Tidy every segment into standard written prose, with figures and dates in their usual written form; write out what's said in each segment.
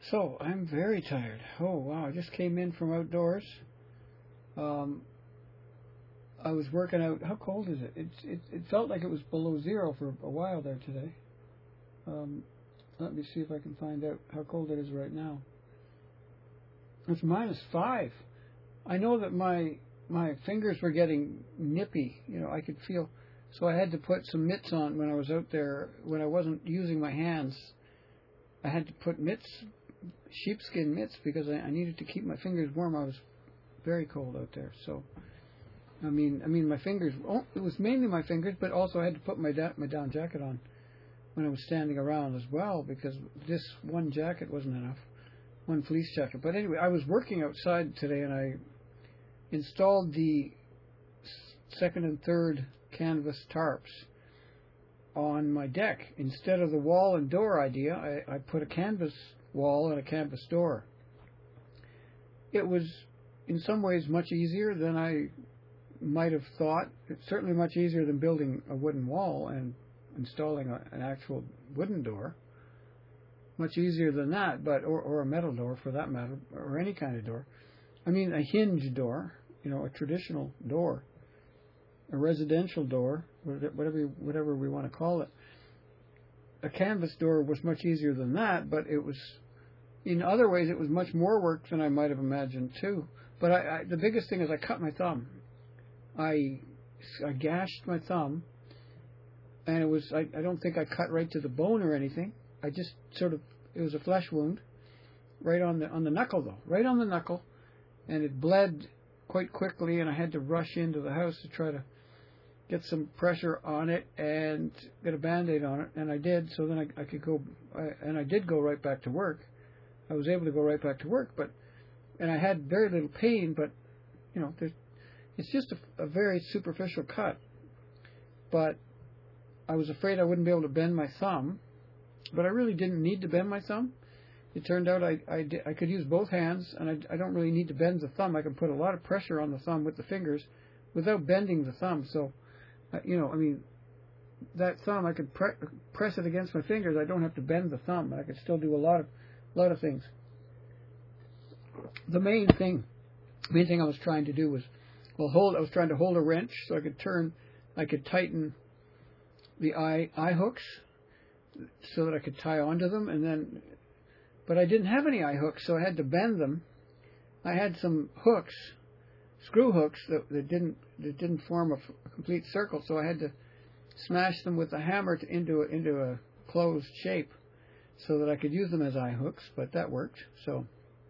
So, I'm very tired. Oh, wow. I just came in from outdoors. Um, I was working out. How cold is it? It felt like it was below zero for a while there today. Um, Let me see if I can find out how cold it is right now. It's -5. I know that my fingers were getting nippy. I could feel. So I had to put some mitts on when I was out there. When I wasn't using my hands, I had to put mitts, sheepskin mitts, because I needed to keep my fingers warm. I was very cold out there. So, I mean, my fingers. Oh, it was mainly my fingers, but also I had to put my down jacket on when I was standing around as well, because this one jacket wasn't enough, one fleece jacket. But anyway, I was working outside today, and I installed the second and third canvas tarps on my deck. Instead of the wall and door idea, I put a canvas wall and a canvas door. It was in some ways much easier than I might have thought. It's certainly much easier than building a wooden wall and installing an actual wooden door. Much easier than that, but or a metal door for that matter, or any kind of door. I mean, a hinge door, a traditional door, a residential door, whatever we want to call it. A canvas door was much easier than that, but it was, in other ways, it was much more work than I might have imagined too. But the biggest thing is I cut my thumb. I gashed my thumb, and it was, I don't think I cut right to the bone or anything. I just it was a flesh wound, right on the knuckle though, right on the knuckle, and it bled quite quickly, and I had to rush into the house to try to get some pressure on it and get a Band-Aid on it, and I did. So then I could go, and I did go right back to work. I was able to go right back to work, and I had very little pain, but it's just a very superficial cut. But I was afraid I wouldn't be able to bend my thumb, but I really didn't need to bend my thumb. It turned out I could use both hands, and I don't really need to bend the thumb. I can put a lot of pressure on the thumb with the fingers without bending the thumb. So, that thumb, I could press it against my fingers. I don't have to bend the thumb. I could still do a lot of things. The main thing I was trying to do was, I was trying to hold a wrench so I could tighten the eye hooks so that I could tie onto them, but I didn't have any eye hooks, so I had to bend them. I had some hooks, screw hooks that didn't form a complete circle, so I had to smash them with a hammer into a closed shape so that I could use them as eye hooks. But that worked. So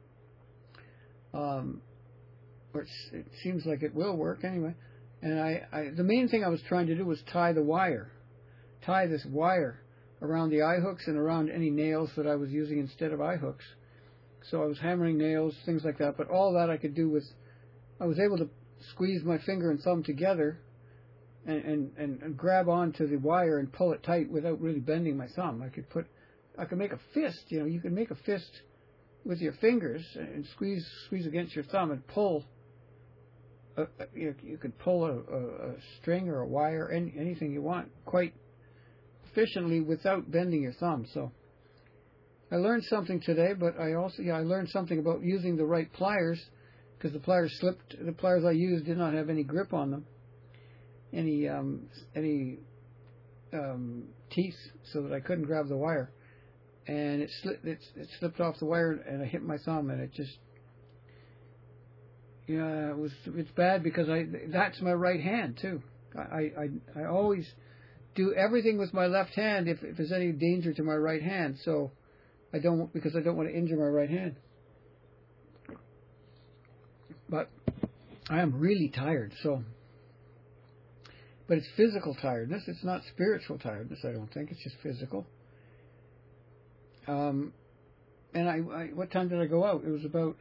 it seems like it will work anyway. And the main thing I was trying to do was tie this wire around the eye hooks and around any nails that I was using instead of eye hooks. So I was hammering nails, things like that. But all that I could do was, I was able to squeeze my finger and thumb together and grab onto the wire and pull it tight without really bending my thumb. I could make a fist. You can make a fist with your fingers and squeeze against your thumb and pull. You could pull a string or a wire, anything you want, quite efficiently without bending your thumb. So I learned something today, but I learned something about using the right pliers, because the pliers slipped. The pliers I used did not have any grip on them, any teeth, so that I couldn't grab the wire, and it slipped off the wire, and I hit my thumb, and it just, it's bad because that's my right hand too. I always do everything with my left hand if there's any danger to my right hand. So because I don't want to injure my right hand. But I am really tired. But it's physical tiredness. It's not spiritual tiredness. I don't think it's just physical. And what time did I go out? It was about.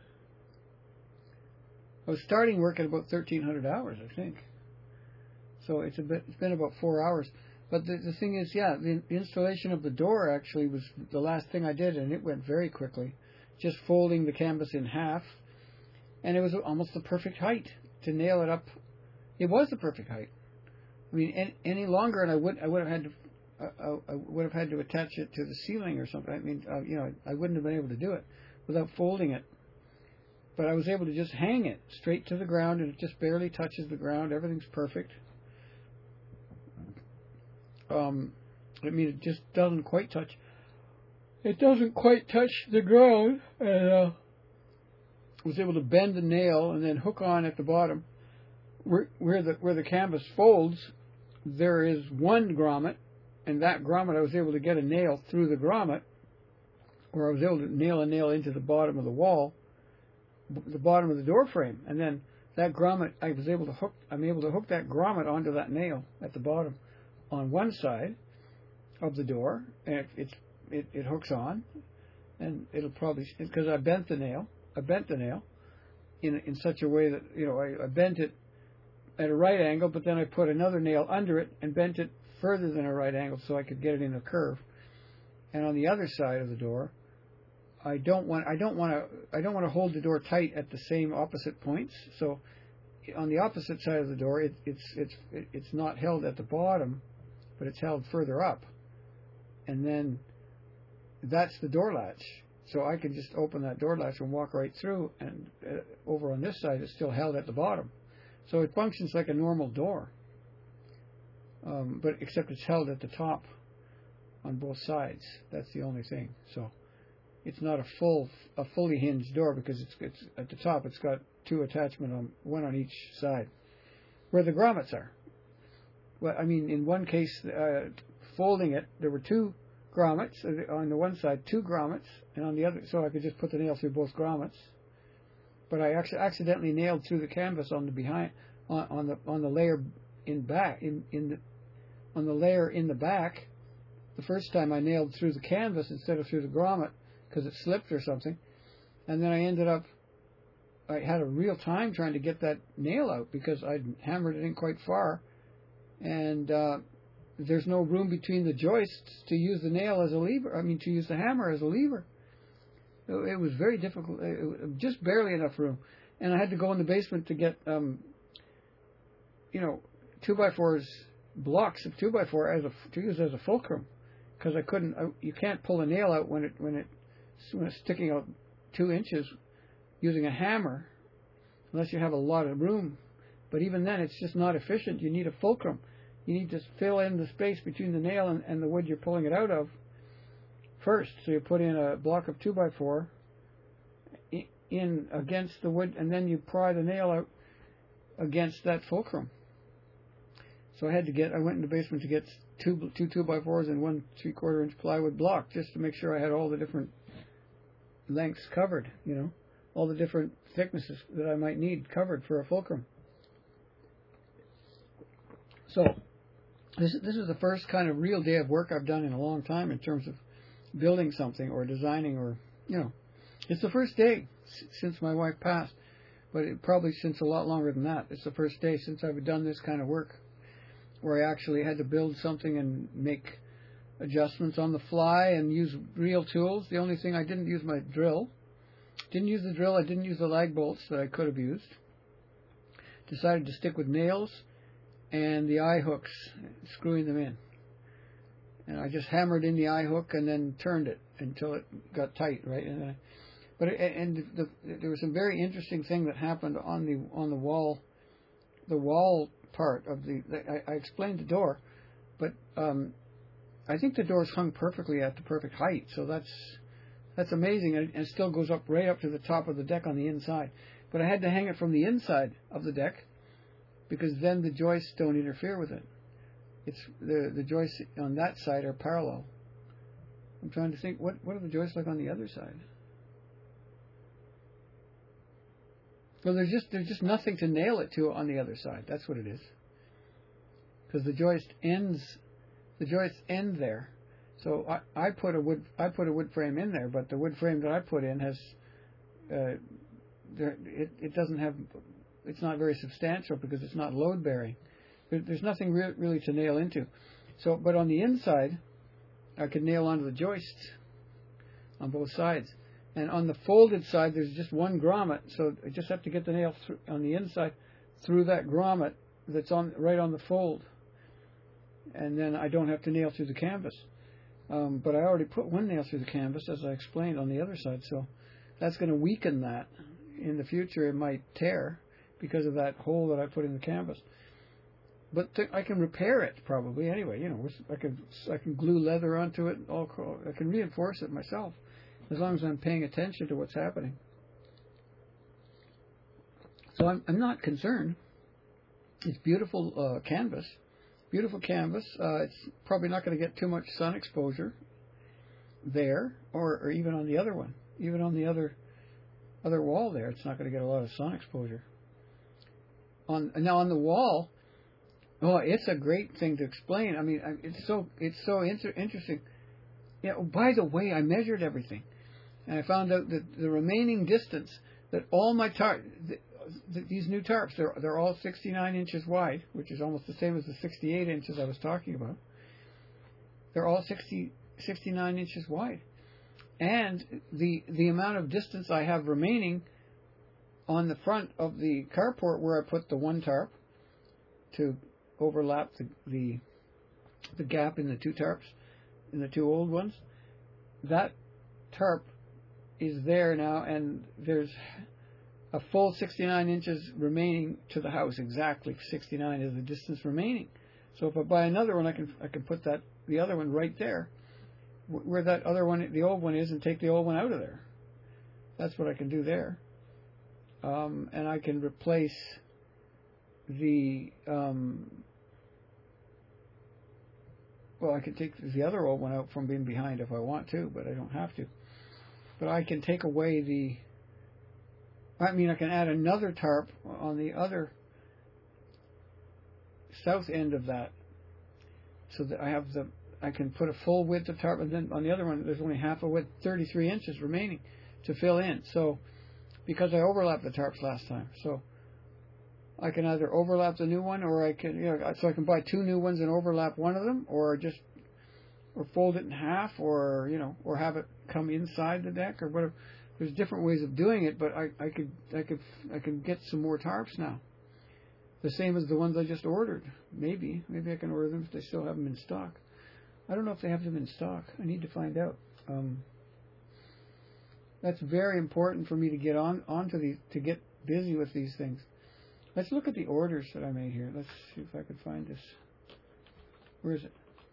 I was starting work at about 1,300 hours, I think. So it's been about 4 hours. But the thing is, the installation of the door actually was the last thing I did, and it went very quickly. Just folding the canvas in half, and it was almost the perfect height to nail it up. It was the perfect height. I mean, any longer, and I would have had to I would have had to attach it to the ceiling or something. I mean, I wouldn't have been able to do it without folding it. But I was able to just hang it straight to the ground, and it just barely touches the ground. Everything's perfect. I mean, it just doesn't quite touch. It doesn't quite touch the ground, and was able to bend the nail and then hook on at the bottom where the canvas folds. There is one grommet, and that grommet I was able to get a nail through the grommet, where I was able to nail a nail into the bottom of the wall, the bottom of the door frame, and then that grommet I'm able to hook that grommet onto that nail at the bottom on one side of the door, and it hooks on, and it'll probably, because I bent the nail in such a way that I bent it at a right angle, but then I put another nail under it and bent it further than a right angle so I could get it in a curve. And on the other side of the door, I don't want to hold the door tight at the same opposite points. So on the opposite side of the door, it's not held at the bottom, but it's held further up. And then that's the door latch. So I can just open that door latch and walk right through, and over on this side it's still held at the bottom. So it functions like a normal door, but except it's held at the top on both sides. That's the only thing. So it's not a fully hinged door, because it's at the top. It's got two attachments, one on each side, where the grommets are. Well, I mean, in one case, folding it, there were two grommets on the one side, two grommets, and on the other, so I could just put the nail through both grommets. But I accidentally nailed through the canvas on the behind, on the layer in back, on the layer in the back. The first time I nailed through the canvas instead of through the grommet because it slipped or something, and then I had a real time trying to get that nail out because I'd hammered it in quite far, and there's no room between the joists to use the nail as a lever. I mean, to use the hammer as a lever. It was very difficult. Just barely enough room, and I had to go in the basement to get 2x4s, blocks of 2x4 to use as a fulcrum, because I couldn't. You can't pull a nail out when it's sticking out 2 inches using a hammer, unless you have a lot of room. But even then, it's just not efficient. You need a fulcrum. You need to fill in the space between the nail and the wood you're pulling it out of first. So you put in a block of 2x4 in against the wood, and then you pry the nail out against that fulcrum. So I went in the basement to get two 2x4s and 1 3/4 inch plywood block, just to make sure I had all the different lengths covered, all the different thicknesses that I might need covered for a fulcrum. So this is the first kind of real day of work I've done in a long time in terms of building something or designing, or it's the first day since my wife passed, but probably since a lot longer than that. It's the first day since I've done this kind of work where I actually had to build something and make adjustments on the fly and use real tools. The only thing, I didn't use my drill. Didn't use the drill. I didn't use the lag bolts that I could have used. Decided to stick with nails and the eye hooks, screwing them in. And I just hammered in the eye hook and then turned it until it got tight, right? There was some very interesting thing that happened on the wall part of I explained the door, but I think the door's hung perfectly at the perfect height, so that's amazing, and it still goes up right up to the top of the deck on the inside. But I had to hang it from the inside of the deck, because then the joists don't interfere with it. It's the joists on that side are parallel. I'm trying to think, what are the joists like on the other side? Well, there's just nothing to nail it to on the other side. That's what it is. Because the joists end there. So I put a wood frame in there, but the wood frame that I put in has it doesn't have. It's not very substantial because it's not load bearing. There's nothing really to nail into. So, but on the inside, I could nail onto the joists on both sides. And on the folded side, there's just one grommet, so I just have to get the nail on the inside through that grommet that's right on the fold. and then I don't have to nail through the canvas. But I already put one nail through the canvas, as I explained, on the other side, so that's going to weaken that. In the future, it might tear because of that hole that I put in the canvas. But I can repair it probably anyway. I can glue leather onto it. I can reinforce it myself, as long as I'm paying attention to what's happening. So I'm not concerned. It's beautiful canvas. Beautiful canvas. It's probably not going to get too much sun exposure there, or even on the other one. Even on the other wall there, it's not going to get a lot of sun exposure. Now on the wall, it's a great thing to explain. I mean, it's so interesting. By the way, I measured everything, and I found out that the remaining distance that all my these new tarps, they're all 69 inches wide, which is almost the same as the 68 inches I was talking about. They're all 69 inches wide. And the amount of distance I have remaining on the front of the carport where I put the one tarp to overlap the gap in the two tarps, in the two old ones, that tarp is there now, and there's a full 69 inches remaining to the house. Exactly 69 is the distance remaining. So if I buy another one, I can put the other one right there, where that other one, the old one is, and take the old one out of there. That's what I can do there. And I can replace the I can take the other old one out from being behind if I want to, but I don't have to. But I can take away I can add another tarp on the other south end of that, so that I can put a full width of tarp, and then on the other one there's only half a width, 33 inches remaining to fill in. So, because I overlapped the tarps last time, so I can either overlap the new one, or I can, so I can buy two new ones and overlap one of them, or fold it in half, or have it come inside the deck, or whatever. There's different ways of doing it, but I can get some more tarps now. The same as the ones I just ordered. Maybe I can order them if they still have them in stock. I don't know if they have them in stock. I need to find out. That's very important for me to get onto these, to get busy with these things. Let's look at the orders that I made here. Let's see if I can find this. Where is it?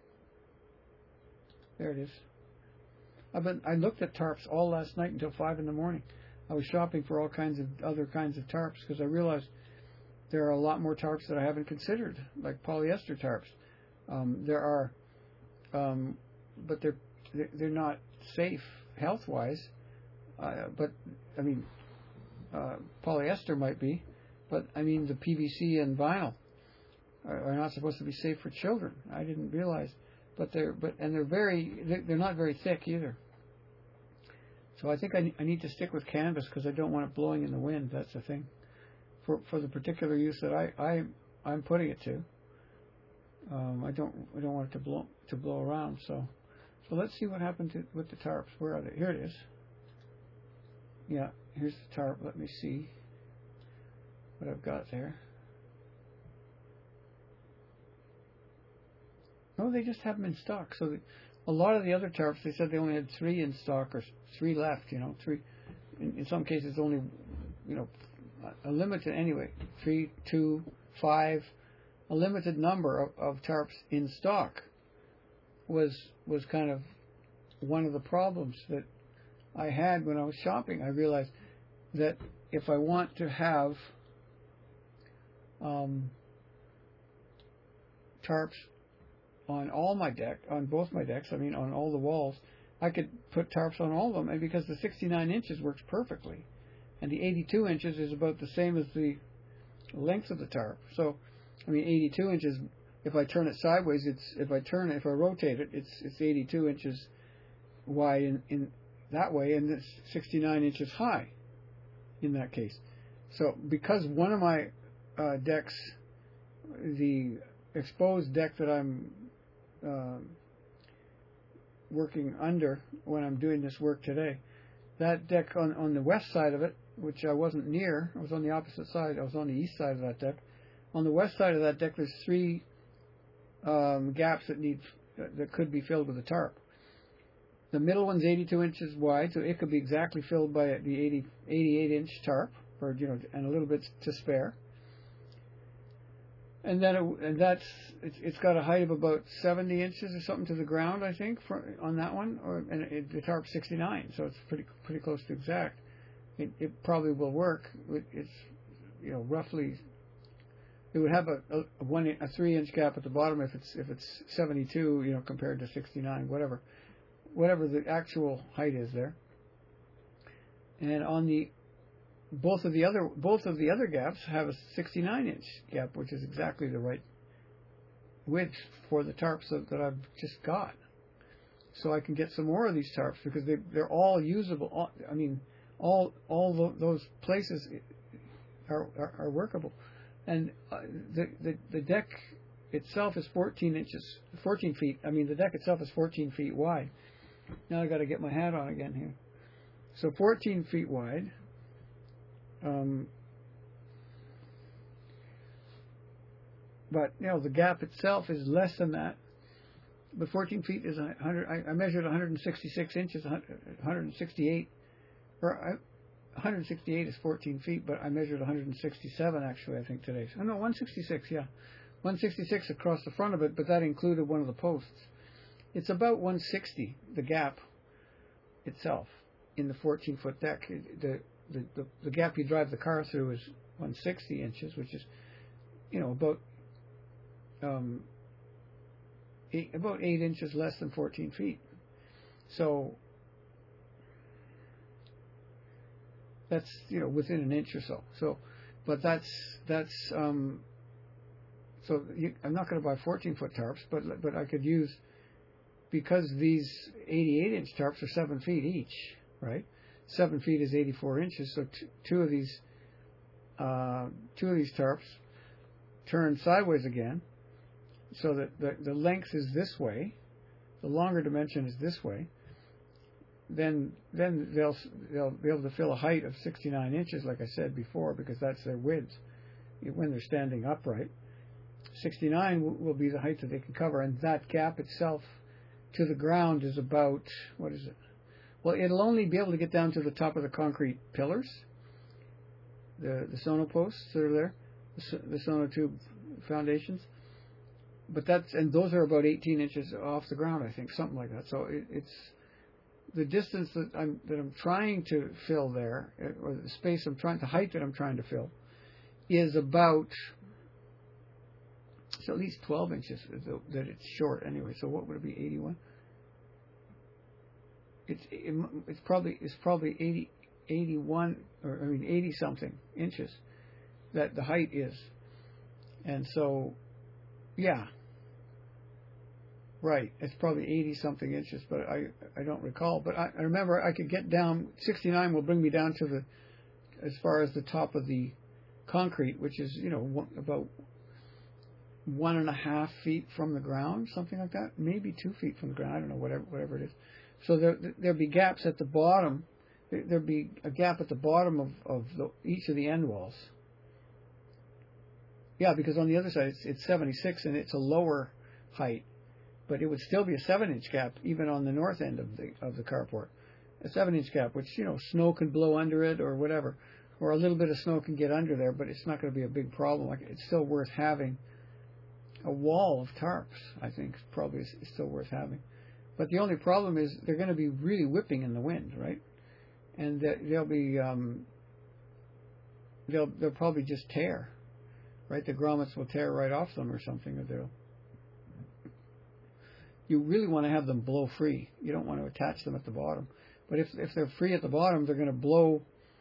There it is. I looked at tarps all last night until 5 in the morning. I was shopping for all kinds of other kinds of tarps because I realized there are a lot more tarps that I haven't considered, like polyester tarps. There are, but they're not safe health-wise. But I mean, polyester might be, but I mean the PVC and vinyl are not supposed to be safe for children. I didn't realize, but they're not very thick either. So I think I need to stick with canvas because I don't want it blowing in the wind. That's the thing. For the particular use that I'm putting it to. I don't want it to blow around. So let's see what happened with the tarps. Where are they? Here it is. Yeah, here's the tarp. Let me see what I've got there. No, they just have them in stock. So a lot of the other tarps, they said they only had 3 in stock, or 3 left. 3. In some cases, only a limited, anyway, 3, 2, 5, a limited number of tarps in stock was kind of one of the problems that I had when I was shopping. I realized that if I want to have tarps on all my deck, on both my decks, on all the walls, I could put tarps on all of them, and because the 69 inches works perfectly, and the 82 inches is about the same as the length of the tarp. So, 82 inches, if I turn it sideways, if I rotate it, it's 82 inches wide in that way, and it's 69 inches high in that case. So, because one of my decks, the exposed deck that I'm working under when I'm doing this work today, that deck on the west side of it, which I wasn't near, I was on the opposite side, I was on the east side of that deck. On the west side of that deck, there's 3 gaps that could be filled with a tarp. The middle one's 82 inches wide, so it could be exactly filled by the 88-inch tarp, and a little bit to spare. And then it's got a height of about 70 inches or something to the ground, I think, on that one. The tarp's 69, so it's pretty close to exact. It probably will work. It's roughly. It would have a 3-inch gap at the bottom if it's 72, compared to 69, whatever the actual height is there. And on both of the other gaps have a 69-inch gap, which is exactly the right width for the tarps that I've just got. So I can get some more of these tarps because they're all usable. All those places are workable. And the deck itself is 14 feet. The deck itself is 14 feet wide. Now I got to get my hat on again here. So 14 feet wide. But the gap itself is less than that. But 14 feet is 100. I measured 166 inches, 168, or 168 is 14 feet. But I measured 167 actually, I think today. Oh no, 166. Yeah, 166 across the front of it. But that included one of the posts. It's about 160. The gap itself in the 14-foot deck. The gap you drive the car through is 160 inches, which is, about 8 inches less than 14 feet. So that's within an inch or so. So, but that's I'm not going to buy 14-foot tarps, but I could use, because these 88-inch tarps are 7 feet each, right? 7 feet is 84 inches, so two of these tarps turn sideways again, so that the length is this way, the longer dimension is this way. Then they'll be able to fill a height of 69 inches, like I said before, because that's their width when they're standing upright. 69 will be the height that they can cover, and that gap itself to the ground is about, what is it? Well, it'll only be able to get down to the top of the concrete pillars, the sonoposts that are there, the sonotube foundations. But those are about 18 inches off the ground, I think, something like that. So it's the distance that I'm trying to fill there, or the height that I'm trying to fill, is about, it's at least 12 inches that it's short anyway. So what would it be? 81. It's probably 81 or 80 something inches that the height is, and so yeah, right. It's probably 80 something inches, but I don't recall. But I remember I could get down. 69 will bring me down to as far as the top of the concrete, which is about 1.5 feet from the ground, something like that. Maybe 2 feet from the ground. I don't know, whatever it is. So there'll be gaps at the bottom. There'll be a gap at the bottom of each of the end walls. Yeah, because on the other side it's 76 and it's a lower height, but it would still be a 7-inch gap even on the north end of the carport. A 7-inch gap, which snow can blow under it or whatever, or a little bit of snow can get under there, but it's not going to be a big problem. It's still worth having. A wall of tarps, I think, probably is still worth having. But the only problem is they're going to be really whipping in the wind, right? And they'll probably just tear, right? The grommets will tear right off them or something. You really want to have them blow free. You don't want to attach them at the bottom. But if they're free at the bottom, they're going to blow,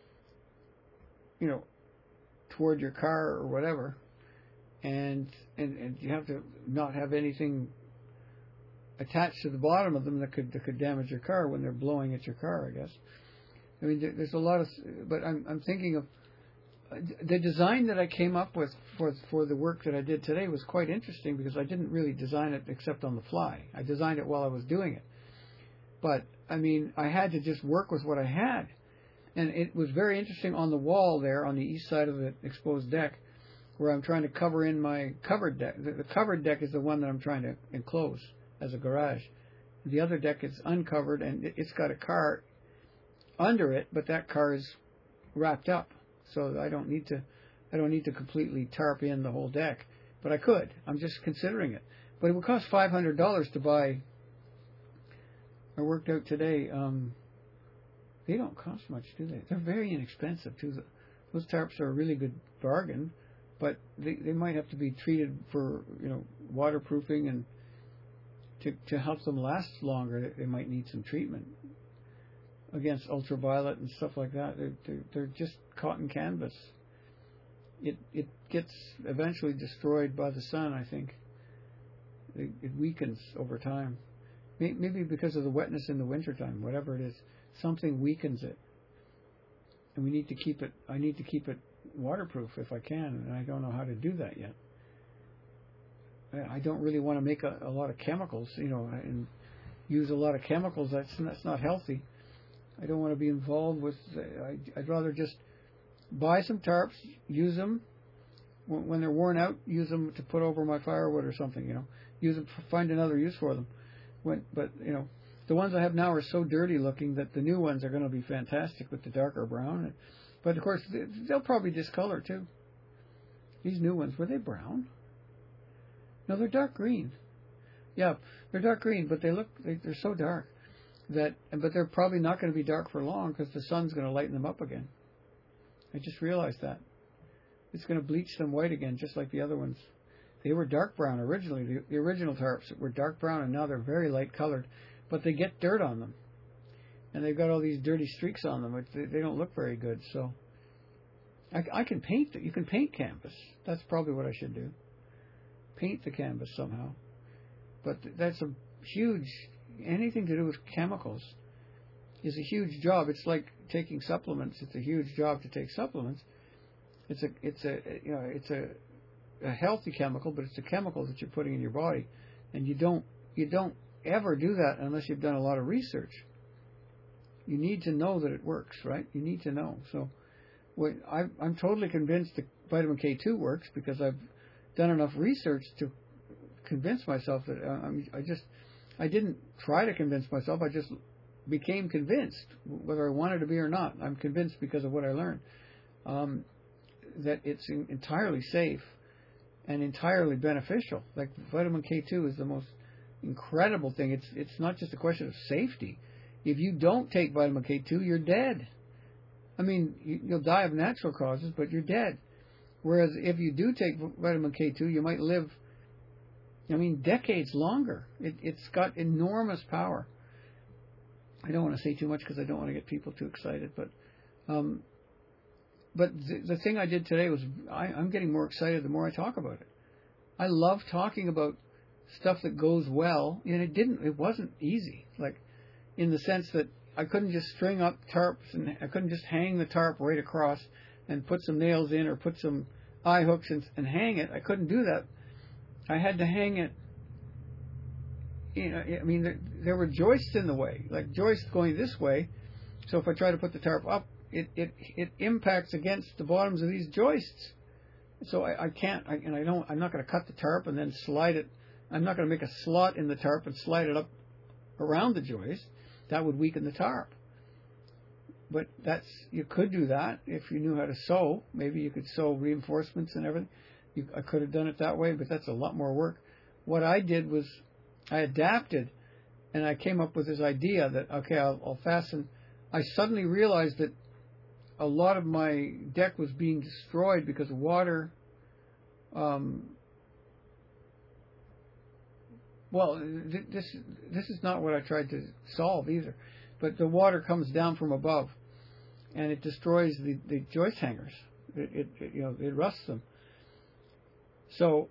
toward your car or whatever. And you have to not have anything attached to the bottom of them that could damage your car when they're blowing at your car, I guess. I mean, there's a lot of, but I'm thinking of the design that I came up with for the work that I did today was quite interesting because I didn't really design it except on the fly. I designed it while I was doing it. But, I mean, I had to just work with what I had. And it was very interesting on the wall there on the east side of the exposed deck. where I'm trying to cover in my covered deck. The covered deck is the one that I'm trying to enclose as a garage. The other deck is uncovered, and it's got a car under it, but that car is wrapped up, so I don't need to completely tarp in the whole deck. But I could. I'm just considering it. But it would cost $500 to buy. I worked out today. They don't cost much, do they? They're very inexpensive too. Those tarps are a really good bargain, but they might have to be treated for waterproofing, and to help them last longer, they might need some treatment against ultraviolet and stuff like that. They're just cotton canvas. It gets eventually destroyed by the sun, I think. It weakens over time. Maybe because of the wetness in the wintertime, whatever it is, something weakens it. And we need to keep it, I need to keep it waterproof if I can, and I don't know how to do that yet. I don't really want to make a lot of chemicals, and use a lot of chemicals. That's not healthy. I don't want to be involved with, I'd rather just buy some tarps, use them. When they're worn out, use them to put over my firewood or something, Use them, find another use for them. But the ones I have now are so dirty looking that the new ones are going to be fantastic with the darker brown. But of course, they'll probably discolor too. These new ones, were they brown? No, they're dark green. Yeah, they're dark green, but they're so dark but they're probably not going to be dark for long because the sun's going to lighten them up again. I just realized that. It's going to bleach them white again, just like the other ones. They were dark brown originally. The original tarps were dark brown, and now they're very light colored. But they get dirt on them. And they've got all these dirty streaks on them. They don't look very good. So I can paint it. You can paint canvas. That's probably what I should do. Paint the canvas somehow. But that's a huge... Anything to do with chemicals is a huge job. It's like taking supplements. It's a huge job to take supplements. It's a healthy chemical, but it's a chemical that you're putting in your body, and you don't ever do that unless you've done a lot of research. You need to know that it works, right? You need to know. So, I'm totally convinced that vitamin K2 works because I've done enough research to convince myself that I didn't try to convince myself. I just became convinced, whether I wanted to be or not. I'm convinced because of what I learned, that it's entirely safe and entirely beneficial. Like vitamin K2 is the most incredible thing. It's not just a question of safety. If you don't take vitamin K2, you're dead. I mean, you'll die of natural causes, but you're dead. Whereas if you do take vitamin K2, you might live, decades longer. It's got enormous power. I don't want to say too much because I don't want to get people too excited, but the thing I did today was I'm getting more excited the more I talk about it. I love talking about stuff that goes well, and it wasn't easy, like in the sense that I couldn't just string up tarps, and I couldn't just hang the tarp right across and put some nails in or put some eye hooks and hang it. I couldn't do that. I had to hang it. There were joists in the way, like joists going this way. So if I try to put the tarp up, it impacts against the bottoms of these joists. So I can't, I'm not going to cut the tarp and then slide it. I'm not going to make a slot in the tarp and slide it up around the joist. That would weaken the tarp. But you could do that if you knew how to sew. Maybe you could sew reinforcements and everything. I could have done it that way, but that's a lot more work. What I did was I adapted, and I came up with this idea that, okay, I'll fasten. I suddenly realized that a lot of my deck was being destroyed because of water. This is not what I tried to solve either, but the water comes down from above, and it destroys the joist hangers. It rusts them. So,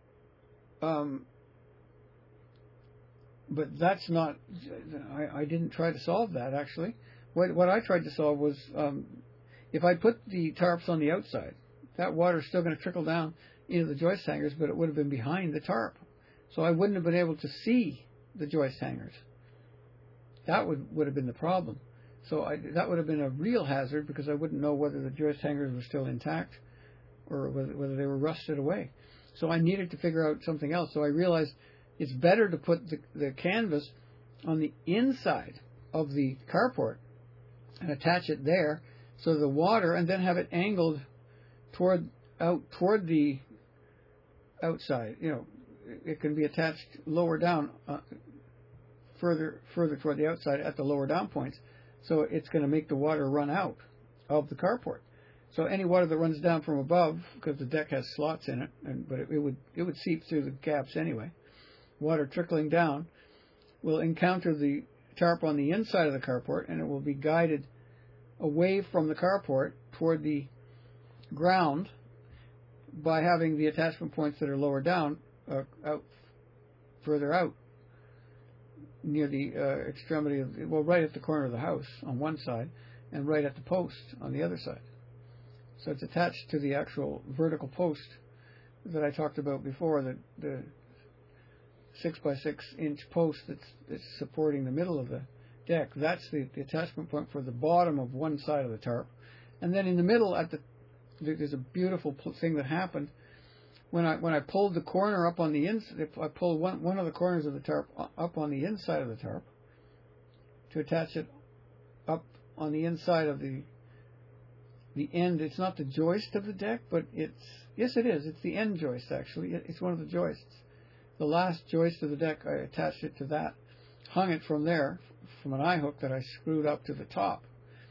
but that's not. I didn't try to solve that actually. What I tried to solve was if I put the tarps on the outside, that water's still going to trickle down into the joist hangers, but it would have been behind the tarp, so I wouldn't have been able to see the joist hangers. That would have been the problem. So that would have been a real hazard because I wouldn't know whether the joist hangers were still intact or whether they were rusted away. So I needed to figure out something else. So I realized it's better to put the canvas on the inside of the carport and attach it there, so the water, and then have it angled toward the outside. It can be attached lower down, further toward the outside at the lower down points. So it's going to make the water run out of the carport. So any water that runs down from above, because the deck has slots in it, but it would seep through the gaps anyway. Water trickling down will encounter the tarp on the inside of the carport, and it will be guided away from the carport toward the ground by having the attachment points that are lower down, further out, near the extremity right at the corner of the house on one side, and right at the post on the other side. So it's attached to the actual vertical post that I talked about before, the 6 by 6 inch post that's supporting the middle of the deck. That's the attachment point for the bottom of one side of the tarp. And then in the middle, there's a beautiful thing that happened when I pulled the corner up on the inside. I pulled one of the corners of the tarp up on the inside of the tarp to attach it up on the inside of the end. It's not the joist of the deck, but yes, it is. It's the end joist, actually. It's one of the joists. The last joist of the deck, I attached it to that, hung it from there, from an eye hook that I screwed up to the top.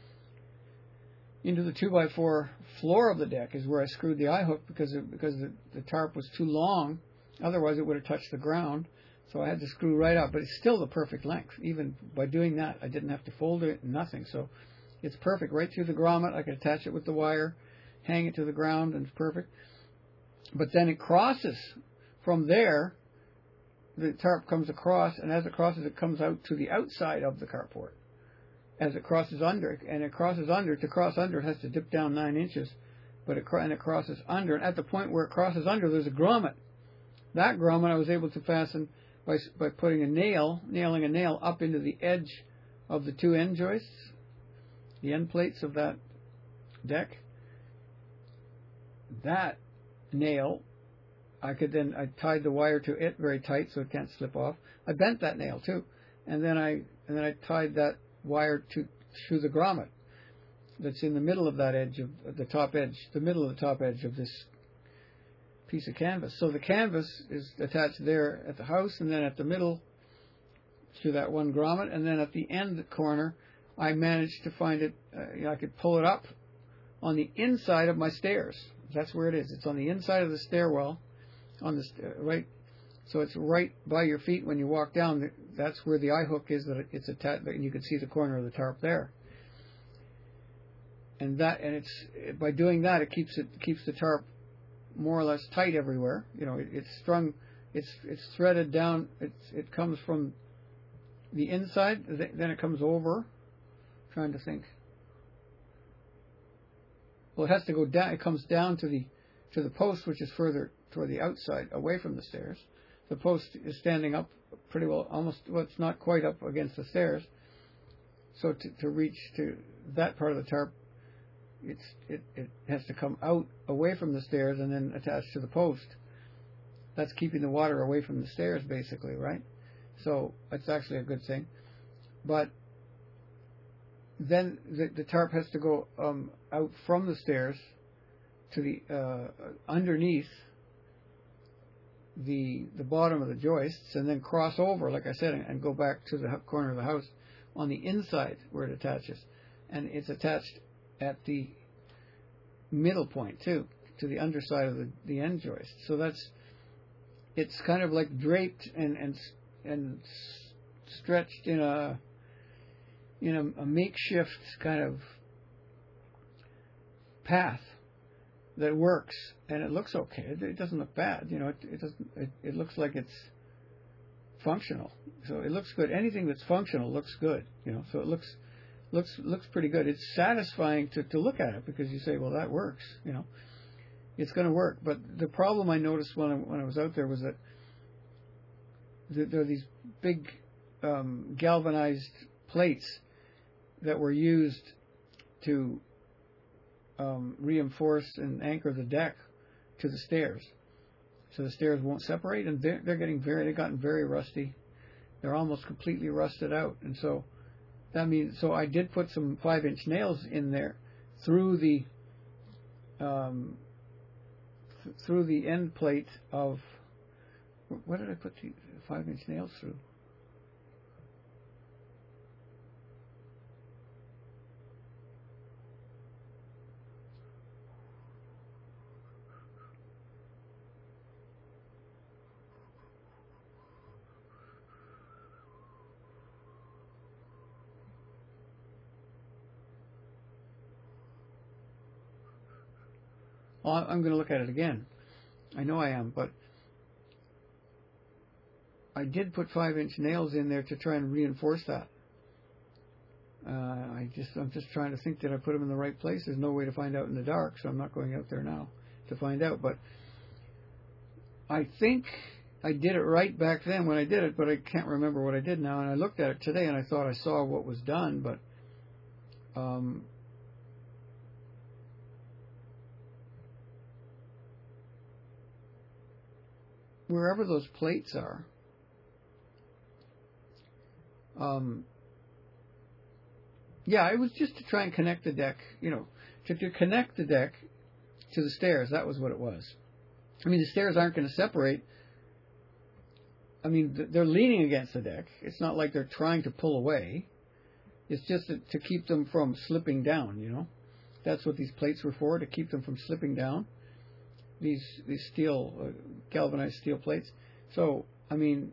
Into the 2x4 floor of the deck is where I screwed the eye hook, because the tarp was too long. Otherwise, it would have touched the ground. So I had to screw right up. But it's still the perfect length. Even by doing that, I didn't have to fold it, nothing. So it's perfect right through the grommet. I could attach it with the wire, hang it to the ground, and it's perfect. But then it crosses from there. The tarp comes across, and as it crosses, it comes out to the outside of the carport. As it crosses under, and it crosses under. To cross under, it has to dip down 9 inches, but it crosses under. And at the point where it crosses under, there's a grommet. That grommet I was able to fasten by putting nailing a nail up into the edge of the two end joists, the end plates of that deck. That nail, I tied the wire to it very tight so it can't slip off. I bent that nail too, and then I tied that wire through the grommet that's in the middle of that edge of the top edge, the middle of the top edge of this piece of canvas. So the canvas is attached there at the house, and then at the middle through that one grommet, and then at the end corner, I managed to find it. I could pull it up on the inside of my stairs. That's where it is. It's on the inside of the stairwell, on the right. So it's right by your feet when you walk down. That's where the eye hook is. That it's attached, and you can see the corner of the tarp there. And it's by doing that, it keeps the tarp more or less tight everywhere. It's strung, it's threaded down. It comes from the inside, then it comes over. I'm trying to think. Well, it has to go down. It comes down to the post, which is further toward the outside, away from the stairs. The post is standing up pretty well, it's not quite up against the stairs. So to reach to that part of the tarp, it has to come out away from the stairs and then attach to the post. That's keeping the water away from the stairs, basically, right? So it's actually a good thing. But then the tarp has to go out from the stairs to the underneath the bottom of the joists, and then cross over, like I said, and go back to the corner of the house on the inside where it attaches. And it's attached at the middle point too, to the underside of the end joist. So it's kind of like draped and stretched in a makeshift kind of path that works, and it looks okay. It doesn't look bad, It doesn't. It looks like it's functional. So it looks good. Anything that's functional looks good, So it looks pretty good. It's satisfying to look at it, because you say, well, that works, It's going to work. But the problem I noticed when I was out there was that there are these big galvanized plates that were used to reinforce and anchor the deck to the stairs, so the stairs won't separate. And they've gotten very rusty. They're almost completely rusted out, and so that means I did put some 5-inch nails in there through the end plate of, what did I put the 5-inch nails through? Well, I'm going to look at it again. I know I am, but I did put 5-inch nails in there to try and reinforce that. I'm just trying to think, did I put them in the right place? There's no way to find out in the dark, so I'm not going out there now to find out. But I think I did it right back then when I did it, but I can't remember what I did now. And I looked at it today, and I thought I saw what was done, but wherever those plates are, it was just to try and connect the deck, to connect the deck to the stairs. That was what it was. I mean, the stairs aren't going to separate. I mean, they're leaning against the deck. It's not like they're trying to pull away. It's just to keep them from slipping down, That's what these plates were for, to keep them from slipping down. These steel, galvanized steel plates. So, I mean,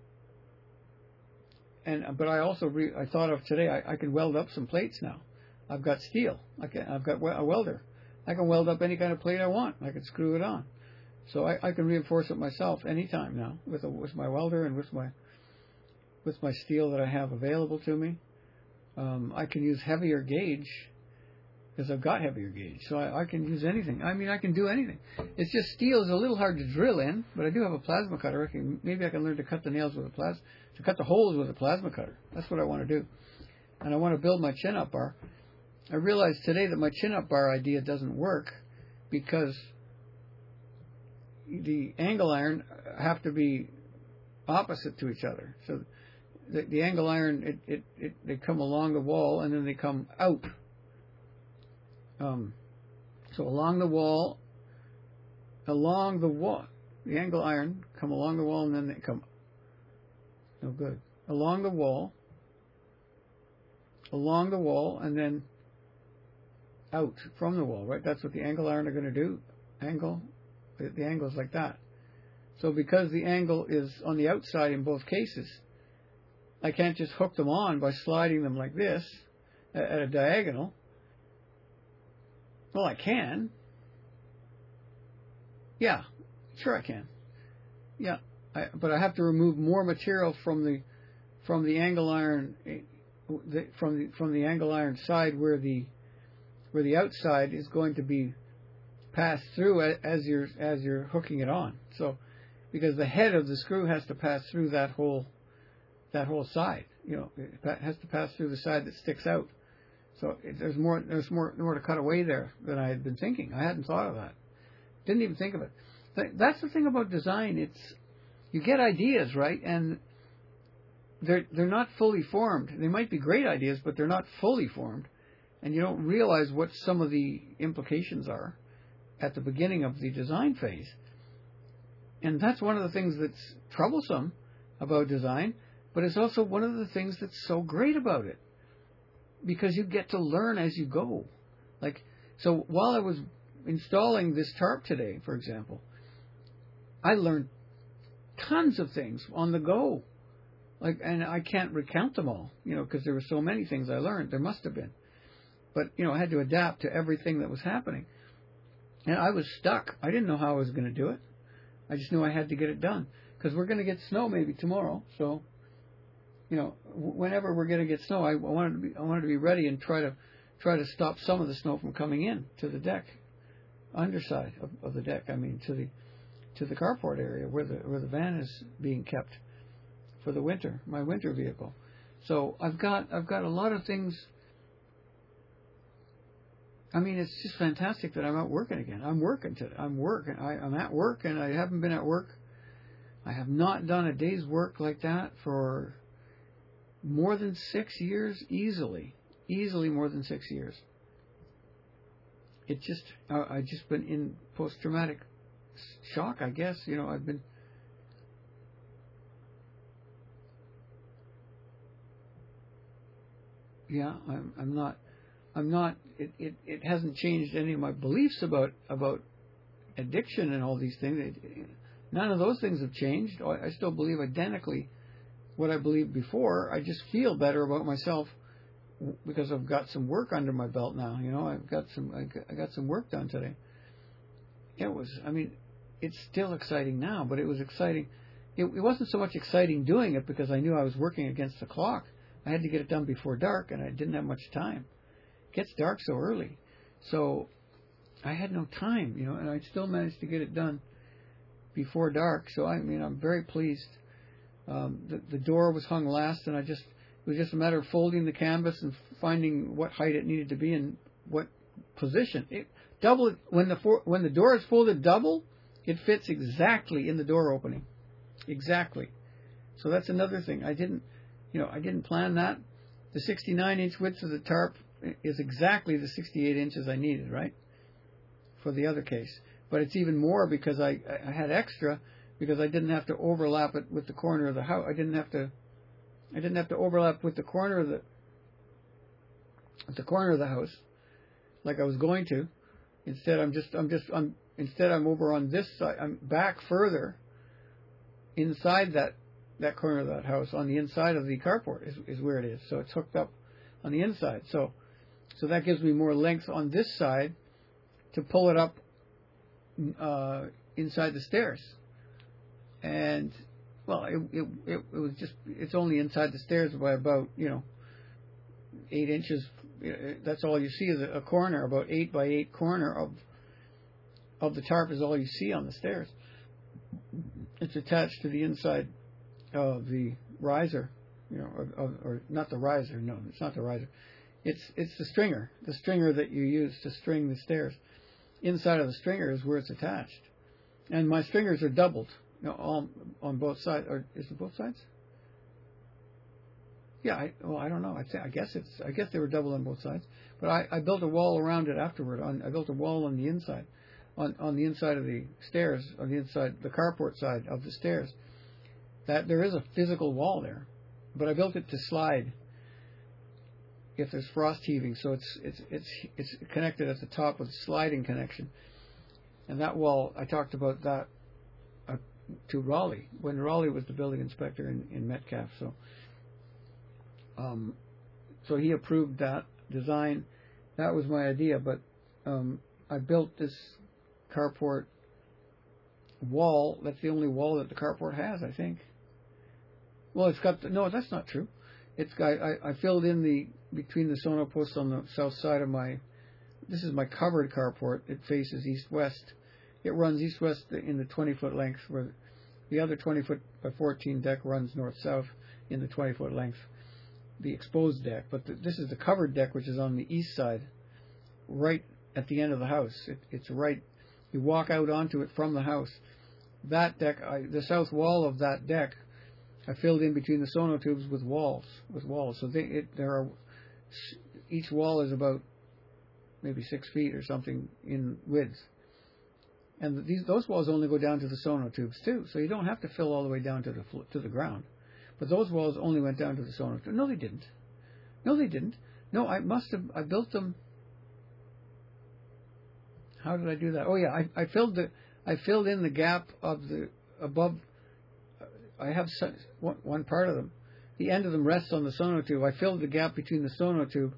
but I also I thought of today, I can weld up some plates now. I've got steel. I've got a welder. I can weld up any kind of plate I want. I can screw it on. So I can reinforce it myself anytime now with my welder and with my steel that I have available to me. I can use heavier gauge because I've got heavier gauge, so I can use anything. I mean, I can do anything. It's just steel is a little hard to drill in, but I do have a plasma cutter. Maybe I can learn to cut the nails with to cut the holes with a plasma cutter. That's what I want to do. And I want to build my chin-up bar. I realized today that my chin-up bar idea doesn't work because the angle iron have to be opposite to each other. So the angle iron, they come along the wall and then they come out. So along the wall, the angle iron come along the wall and then they come, no good, along the wall and then out from the wall, right? That's what the angle iron are going to do. The angle is like that. So because the angle is on the outside in both cases, I can't just hook them on by sliding them like this at a diagonal. Well, I can. Yeah, sure I can. Yeah, but I have to remove more material from the angle iron, from the angle iron side where the outside is going to be passed through as you're hooking it on. So, because the head of the screw has to pass through that whole side. It has to pass through the side that sticks out. So there's more to cut away there than I had been thinking. I hadn't thought of that. Didn't even think of it. That's the thing about design. It's, you get ideas, right? And they're not fully formed. They might be great ideas, but they're not fully formed. And you don't realize what some of the implications are at the beginning of the design phase. And that's one of the things that's troublesome about design, but it's also one of the things that's so great about it. Because you get to learn as you go. So while I was installing this tarp today, for example, I learned tons of things on the go. And I can't recount them all, because there were so many things I learned. There must have been. But, I had to adapt to everything that was happening. And I was stuck. I didn't know how I was going to do it. I just knew I had to get it done. Because we're going to get snow maybe tomorrow. So, whenever we're going to get snow, I wanted to be ready and try to stop some of the snow from coming in to the deck, underside of the deck. I mean, to the carport area where the van is being kept for the winter, my winter vehicle. So I've got a lot of things I mean, it's just fantastic that I'm out working again. I'm working today. I'm at work, and I haven't been at work. I have not done a day's work like that for more than 6 years, easily more than 6 years. It just, I've just been in post-traumatic shock, I guess. You know, I've been. Yeah, I'm not. It hasn't changed any of my beliefs about addiction and all these things. None of those things have changed. I still believe identically what I believed before. I just feel better about myself because I've got some work under my belt now. You know, I got some work done today. I mean, it's still exciting now, but it was exciting. It wasn't so much exciting doing it because I knew I was working against the clock. I had to get it done before dark, and I didn't have much time. It gets dark so early, so I had no time, you know, and I still managed to get it done before dark. So I mean, I'm very pleased. The door was hung last, and it was just a matter of folding the canvas and finding what height it needed to be and what position. When the door is folded double, it fits exactly in the door opening, exactly. So that's another thing. I didn't plan that. The 69-inch width of the tarp is exactly the 68 inches I needed, right, for the other case. But it's even more because I had extra because I didn't have to overlap it with the corner of the house. I didn't have to overlap with the corner of the house like I was going to. Instead, I'm over on this side. I'm back further inside that corner of that house, on the inside of the carport is where it is. So it's hooked up on the inside. So that gives me more length on this side to pull it up inside the stairs. And well, it's only inside the stairs by about 8 inches. That's all you see is a corner, about 8 by 8 corner of the tarp is all you see on the stairs. It's attached to the inside of the riser, or not the riser. No, it's not the riser. It's the stringer that you use to string the stairs. Inside of the stringer is where it's attached, and my stringers are doubled, on both sides. Or is it both sides? Yeah, I don't know. I guess they were doubled on both sides, but I built a wall around it afterward. I built a wall on the inside, on the inside of the stairs, on the inside, the carport side of the stairs. That there is a physical wall there, but I built it to slide if there's frost heaving. So it's connected at the top with a sliding connection. And that wall, I talked about that to Raleigh when Raleigh was the building inspector in Metcalfe. So he approved that design. That was my idea, but I built this carport wall. That's the only wall that the carport has, I think. Well, it's got no. That's not true. It's got. I filled in between the sono posts on the south side of my. This is my covered carport. It faces east-west. It runs east-west in the 20-foot length, where the other 20-foot by 14 deck runs north-south in the 20-foot length, the exposed deck. But this is the covered deck, which is on the east side, right at the end of the house. It's right. You walk out onto it from the house. That deck, the south wall of that deck, I filled in between the sonotubes with walls. So each wall is about maybe 6 feet or something in width. And those walls only go down to the sonotubes too, so you don't have to fill all the way down to the ground. But those walls only went down to the sonotubes. No, they didn't. No, I built them. How did I do that? Oh yeah, I filled in the gap of the above. I have one part of them. The end of them rests on the sonotube. I filled the gap between the sonotube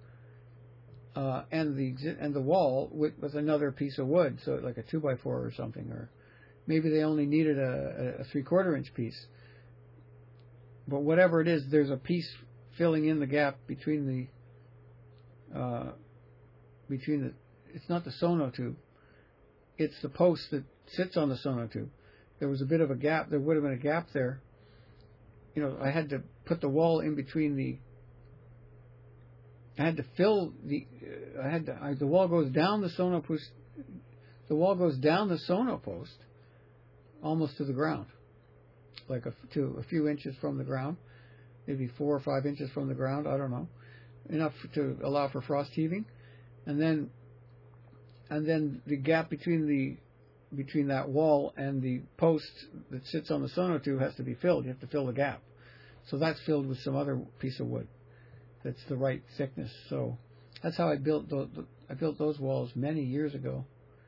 and the wall with another piece of wood, so like a 2x4 or something, or maybe they only needed a 3/4 inch piece. But whatever it is, there's a piece filling in the gap between the. It's not the sonotube. It's the post that sits on the sonotube. There was a bit of a gap. There would have been a gap there. I had to put the wall in between I had to fill the. The wall goes down the sono post. The wall goes down the sono post, almost to the ground, like to a few inches from the ground, maybe 4 or 5 inches from the ground. I don't know, enough to allow for frost heaving, and then the gap between that wall and the post that sits on the sonotube has to be filled. You have to fill the gap, so that's filled with some other piece of wood that's the right thickness. So that's how I built those walls many years ago.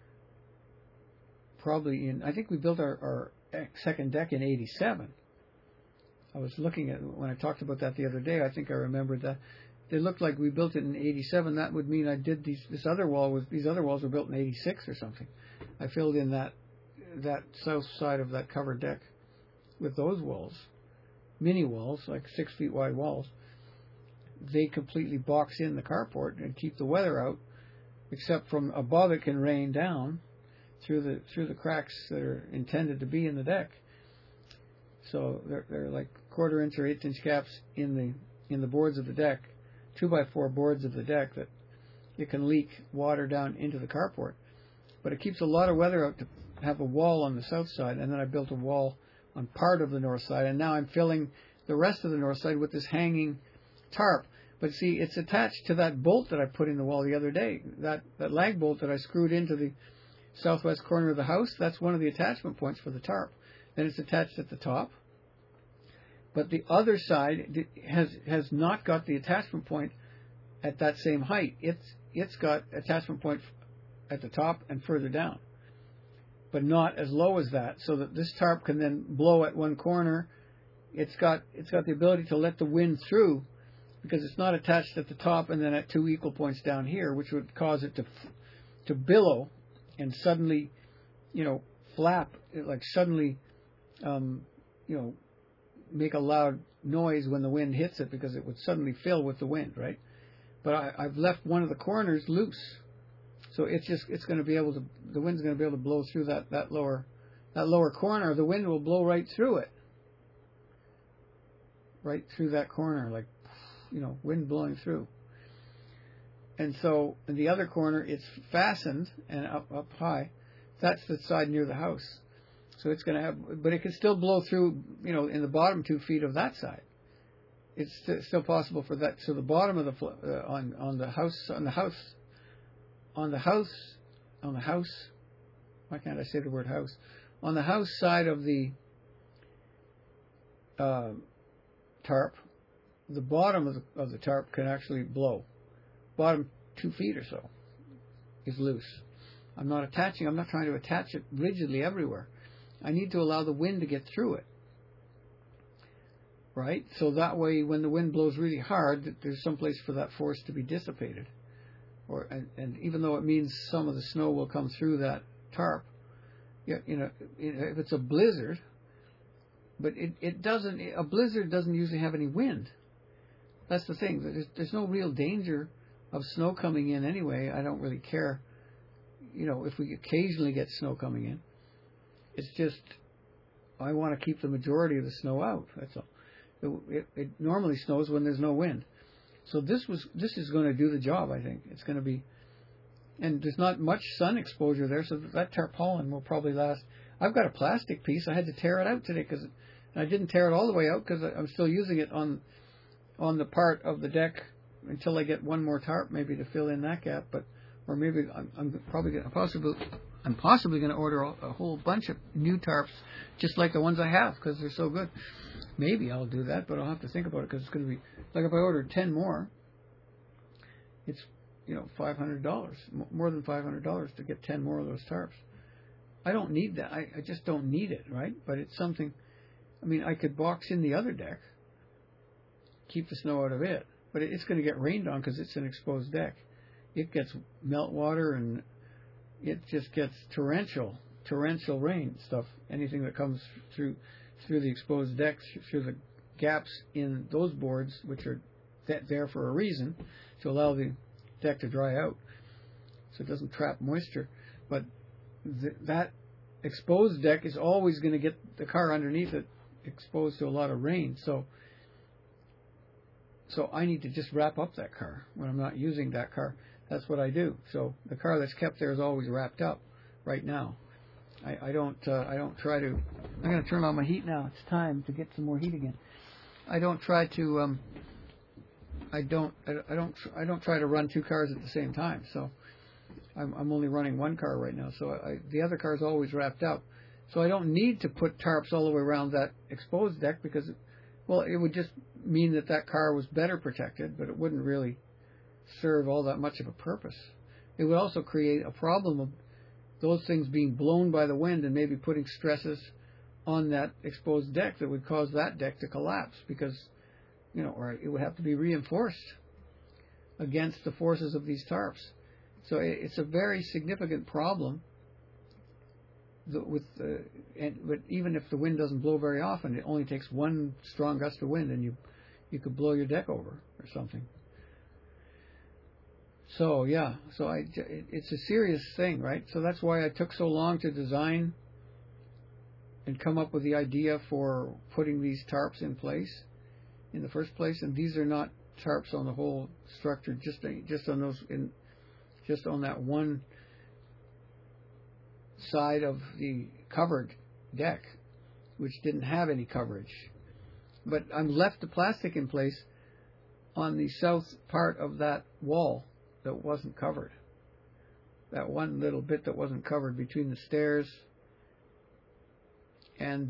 Probably I think we built our second deck in '87. I was looking at when I talked about that the other day. I think I remembered that it looked like we built it in '87. That would mean I did these other walls were built in '86 or something. I filled in that south side of that covered deck with those walls, mini walls, like 6 feet wide walls. They completely box in the carport and keep the weather out, except from above it can rain down through the cracks that are intended to be in the deck. So they're like 1/4 inch or 1/8 inch gaps in the boards of the deck, 2x4 boards of the deck that it can leak water down into the carport. But it keeps a lot of weather out to have a wall on the south side, and then I built a wall on part of the north side, and now I'm filling the rest of the north side with this hanging tarp. But see, it's attached to that bolt that I put in the wall the other day, that lag bolt that I screwed into the southwest corner of the house. That's one of the attachment points for the tarp. Then it's attached at the top. But the other side has not got the attachment point at that same height. It's got attachment point at the top and further down, but not as low as that, so that this tarp can then blow at one corner. It's got the ability to let the wind through, because it's not attached at the top and then at 2 equal points down here, which would cause it to billow and suddenly, flap, like suddenly, make a loud noise when the wind hits it, because it would suddenly fill with the wind, right? But I've left one of the corners loose, so it's going to be able to, the wind's going to be able to blow through that lower corner. The wind will blow right through it, right through that corner, like, wind blowing through. And so in the other corner, it's fastened and up high. That's the side near the house. So it's going to have, but it can still blow through, in the bottom 2 feet of that side. It's still possible for that. So the bottom of the on the house. Why can't I say the word house? On the house side of the tarp, the bottom of the tarp can actually blow. Bottom 2 feet or so is loose. I'm not trying to attach it rigidly everywhere. I need to allow the wind to get through it, right? So that way, when the wind blows really hard, there's some place for that force to be dissipated. And even though it means some of the snow will come through that tarp, if it's a blizzard, but a blizzard doesn't usually have any wind. That's the thing. There's no real danger of snow coming in anyway. I don't really care, if we occasionally get snow coming in. It's just, I want to keep the majority of the snow out. That's all. It normally snows when there's no wind. So this is going to do the job, I think. It's going to be, and there's not much sun exposure there, so that tarpaulin will probably last. I've got a plastic piece. I had to tear it out today, and I didn't tear it all the way out because I'm still using it on the part of the deck until I get one more tarp maybe to fill in that gap. Or maybe I'm possibly going to order a whole bunch of new tarps just like the ones I have, because they're so good. Maybe I'll do that, but I'll have to think about it, because it's going to be, like, if I ordered 10 more, it's, $500, more than $500 to get 10 more of those tarps. I don't need that. I just don't need it, right? But it's something, I could box in the other deck, keep the snow out of it, but it's going to get rained on because it's an exposed deck. It gets meltwater, and it just gets torrential rain stuff. Anything that comes through the exposed deck, through the gaps in those boards, which are there for a reason, to allow the deck to dry out, so it doesn't trap moisture. But that exposed deck is always going to get the car underneath it exposed to a lot of rain. So So I need to just wrap up that car when I'm not using that car. That's what I do. So the car that's kept there is always wrapped up right now. I don't try to. I'm going to turn on my heat now. It's time to get some more heat again. I don't try to. I don't try to run two cars at the same time. So I'm only running one car right now. So the other car is always wrapped up. So I don't need to put tarps all the way around that exposed deck because, well, it would just mean that car was better protected, but it wouldn't really serve all that much of a purpose. It would also create a problem of those things being blown by the wind and maybe putting stresses on that exposed deck that would cause that deck to collapse because, or it would have to be reinforced against the forces of these tarps. So it's a very significant problem. But even if the wind doesn't blow very often, it only takes one strong gust of wind and you could blow your deck over or something. So yeah, it's a serious thing, right? So that's why I took so long to design and come up with the idea for putting these tarps in place in the first place. And these are not tarps on the whole structure, just on that one side of the covered deck, which didn't have any coverage. But I'm left the plastic in place on the south part of that wall that wasn't covered. That one little bit that wasn't covered between the stairs and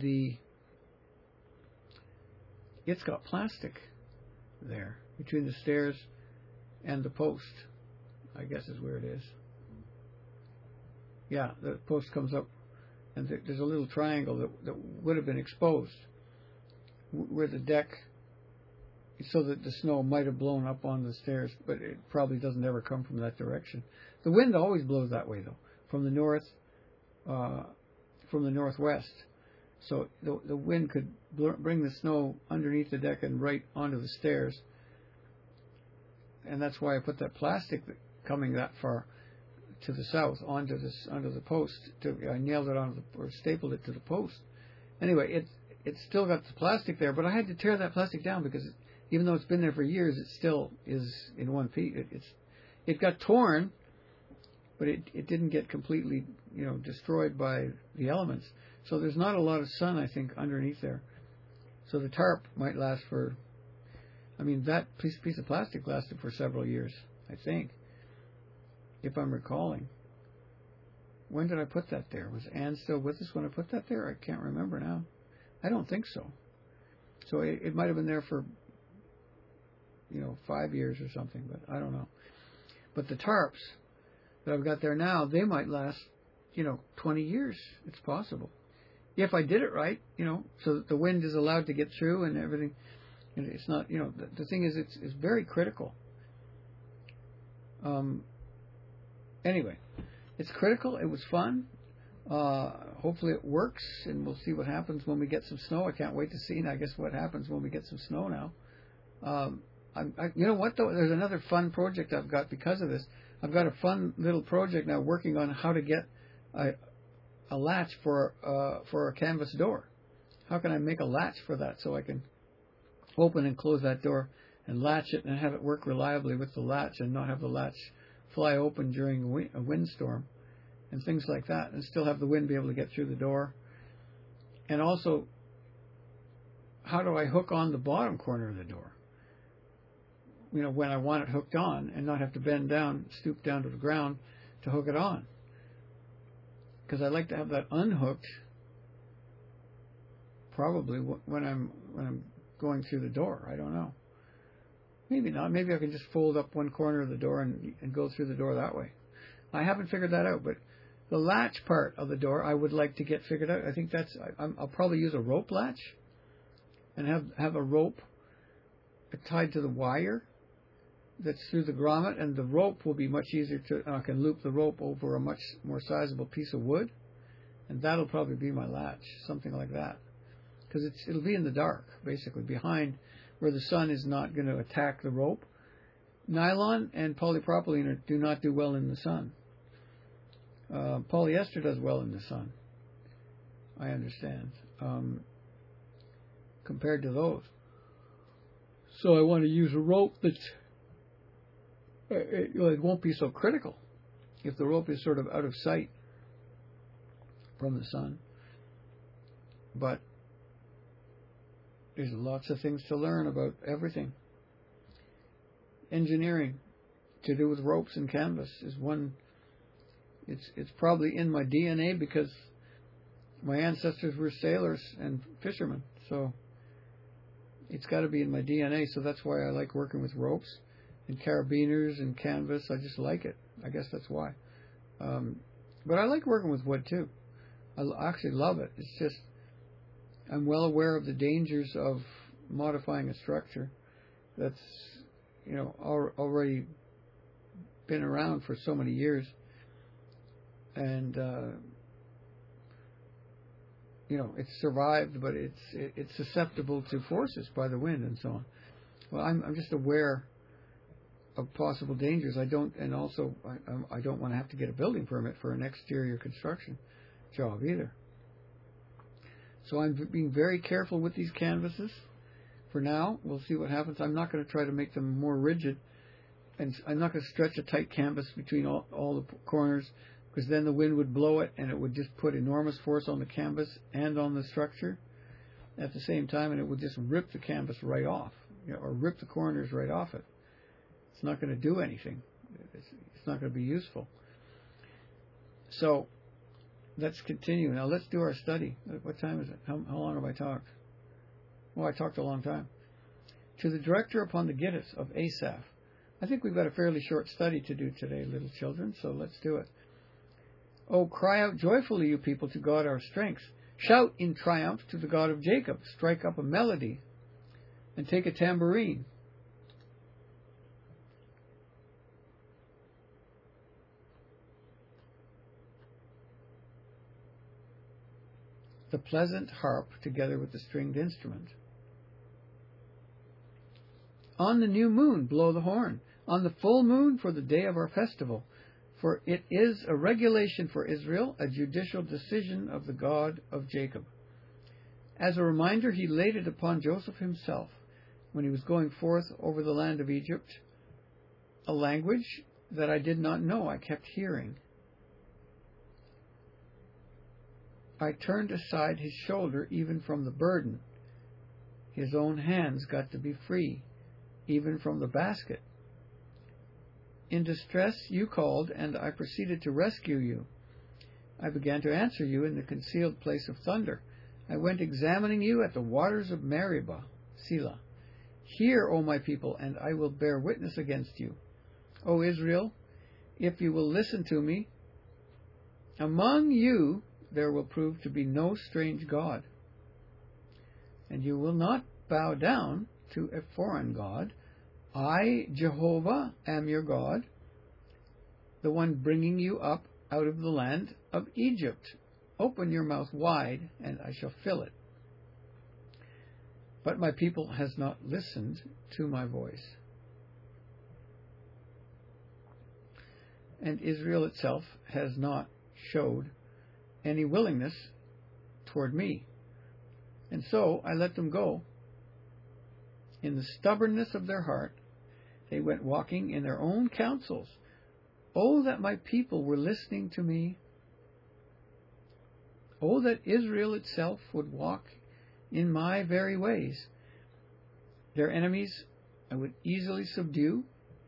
it's got plastic there between the stairs and the post, I guess is where it is. Yeah, the post comes up, and there's a little triangle that would have been exposed where the deck, so that the snow might have blown up on the stairs, but it probably doesn't ever come from that direction. The wind always blows that way, though, from the north, from the northwest. So the wind could bring the snow underneath the deck and right onto the stairs, and that's why I put that plastic coming that far to the south onto the post. I nailed it or stapled it to the post. Anyway, it's still got the plastic there, but I had to tear that plastic down because even though it's been there for years, it still is in one piece. It got torn, but it didn't get completely destroyed by the elements. So there's not a lot of sun, I think, underneath there. So the tarp might last for, that piece of plastic lasted for several years, I think, if I'm recalling. When did I put that there? Was Anne still with us when I put that there? I can't remember now. I don't think so. So it might have been there for 5 years or something, but I don't know. But the tarps that I've got there now, they might last 20 years. It's possible, if I did it right, so that the wind is allowed to get through and everything. And it's not, the thing is, it's very critical. Anyway, it's critical. It was fun. Hopefully it works, and we'll see what happens when we get some snow. I can't wait to see, I guess, what happens when we get some snow now. You know what, though? There's another fun project I've got because of this. I've got a fun little project now working on how to get a latch for a canvas door. How can I make a latch for that so I can open and close that door and latch it and have it work reliably with the latch and not have the latch fly open during a windstorm and things like that, and still have the wind be able to get through the door. And also, how do I hook on the bottom corner of the door? When I want it hooked on and not have to bend down, stoop down to the ground to hook it on. Because I like to have that unhooked probably when I'm going through the door. I don't know. Maybe not. Maybe I can just fold up one corner of the door and go through the door that way. I haven't figured that out, but the latch part of the door I would like to get figured out. I think I'll probably use a rope latch and have a rope tied to the wire that's through the grommet, and the rope will be much easier I can loop the rope over a much more sizable piece of wood, and that'll probably be my latch, something like that. Because it'll be in the dark, basically, behind where the sun is not going to attack the rope. Nylon and polypropylene do not do well in the sun. Polyester does well in the sun, I understand, compared to those. So I want to use a rope that's, it won't be so critical if the rope is sort of out of sight from the sun. But there's lots of things to learn about everything. Engineering to do with ropes and canvas is one. It's probably in my DNA because my ancestors were sailors and fishermen, so it's got to be in my DNA. So that's why I like working with ropes and carabiners and canvas. I just like it. I guess that's why. But I like working with wood too. I actually love it. It's just I'm well aware of the dangers of modifying a structure that's already been around for so many years, and it's survived, but it's susceptible to forces by the wind and so on. Well, I'm just aware of possible dangers. I don't want to have to get a building permit for an exterior construction job either. So I'm being very careful with these canvases. For now, we'll see what happens. I'm not going to try to make them more rigid, and I'm not going to stretch a tight canvas between all the corners, because then the wind would blow it and it would just put enormous force on the canvas and on the structure at the same time, and it would just rip the canvas right off, or rip the corners right off it. It's not going to do anything. It's not going to be useful. So let's continue. Now let's do our study. What time is it? How long have I talked? Well, I talked a long time. To the director upon the Gittith of Asaph. I think we've got a fairly short study to do today, little children, so let's do it. Oh, cry out joyfully, you people, to God our strength. Shout in triumph to the God of Jacob. Strike up a melody and take a tambourine. The pleasant harp together with the stringed instrument. On the new moon blow the horn, on the full moon for the day of our festival, for it is a regulation for Israel, a judicial decision of the God of Jacob. As a reminder, he laid it upon Joseph himself when he was going forth over the land of Egypt, a language that I did not know, I kept hearing. I turned aside his shoulder even from the burden. His own hands got to be free, even from the basket. In distress you called, and I proceeded to rescue you. I began to answer you in the concealed place of thunder. I went examining you at the waters of Meribah, Selah. Hear, O my people, and I will bear witness against you. O Israel, if you will listen to me, among you there will prove to be no strange God, and you will not bow down to a foreign God. I, Jehovah, am your God, the one bringing you up out of the land of Egypt. Open your mouth wide, and I shall fill it. But my people has not listened to my voice. And Israel itself has not showed any willingness toward me. And so I let them go. In the stubbornness of their heart, they went walking in their own counsels. Oh, that my people were listening to me. Oh, that Israel itself would walk in my very ways. Their enemies I would easily subdue,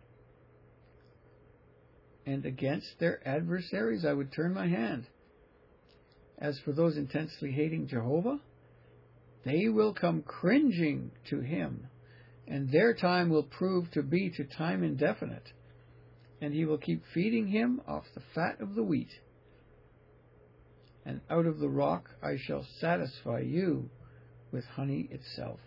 and against their adversaries I would turn my hand. As for those intensely hating Jehovah, they will come cringing to him, and their time will prove to be to time indefinite, and he will keep feeding him off the fat of the wheat. And out of the rock I shall satisfy you with honey itself.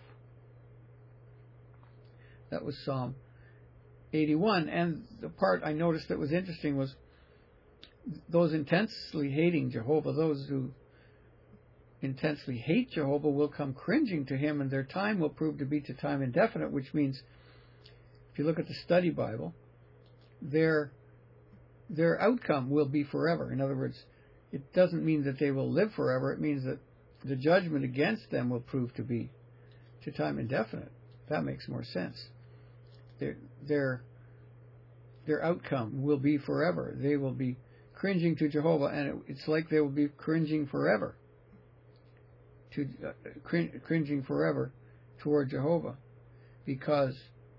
That was Psalm 81. And the part I noticed that was interesting was those intensely hating Jehovah, those who intensely hate Jehovah will come cringing to him, and their time will prove to be to time indefinite, which means, if you look at the study Bible, their outcome will be forever. In other words, it doesn't mean that they will live forever. It means that the judgment against them will prove to be to time indefinite. That makes more sense. Their outcome will be forever. They will be cringing to Jehovah, and it's like they will be cringing forever. Cringing forever toward Jehovah, because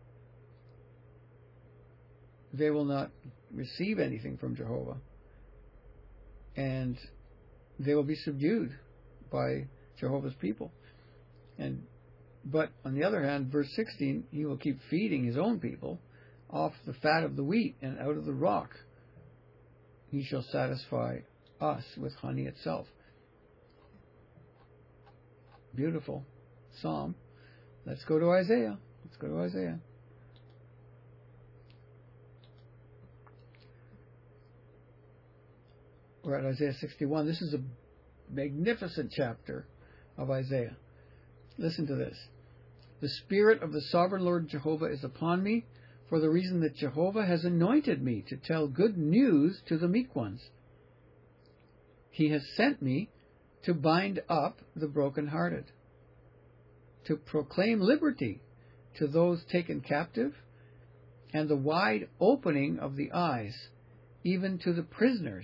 they will not receive anything from Jehovah, and they will be subdued by Jehovah's people. But on the other hand, verse 16, he will keep feeding his own people off the fat of the wheat, and out of the rock he shall satisfy us with honey itself. Beautiful psalm. Let's go to Isaiah. We're at Isaiah 61. This is a magnificent chapter of Isaiah. Listen to this. The Spirit of the Sovereign Lord Jehovah is upon me, for the reason that Jehovah has anointed me to tell good news to the meek ones. He has sent me to bind up the brokenhearted, to proclaim liberty to those taken captive, and the wide opening of the eyes, even to the prisoners,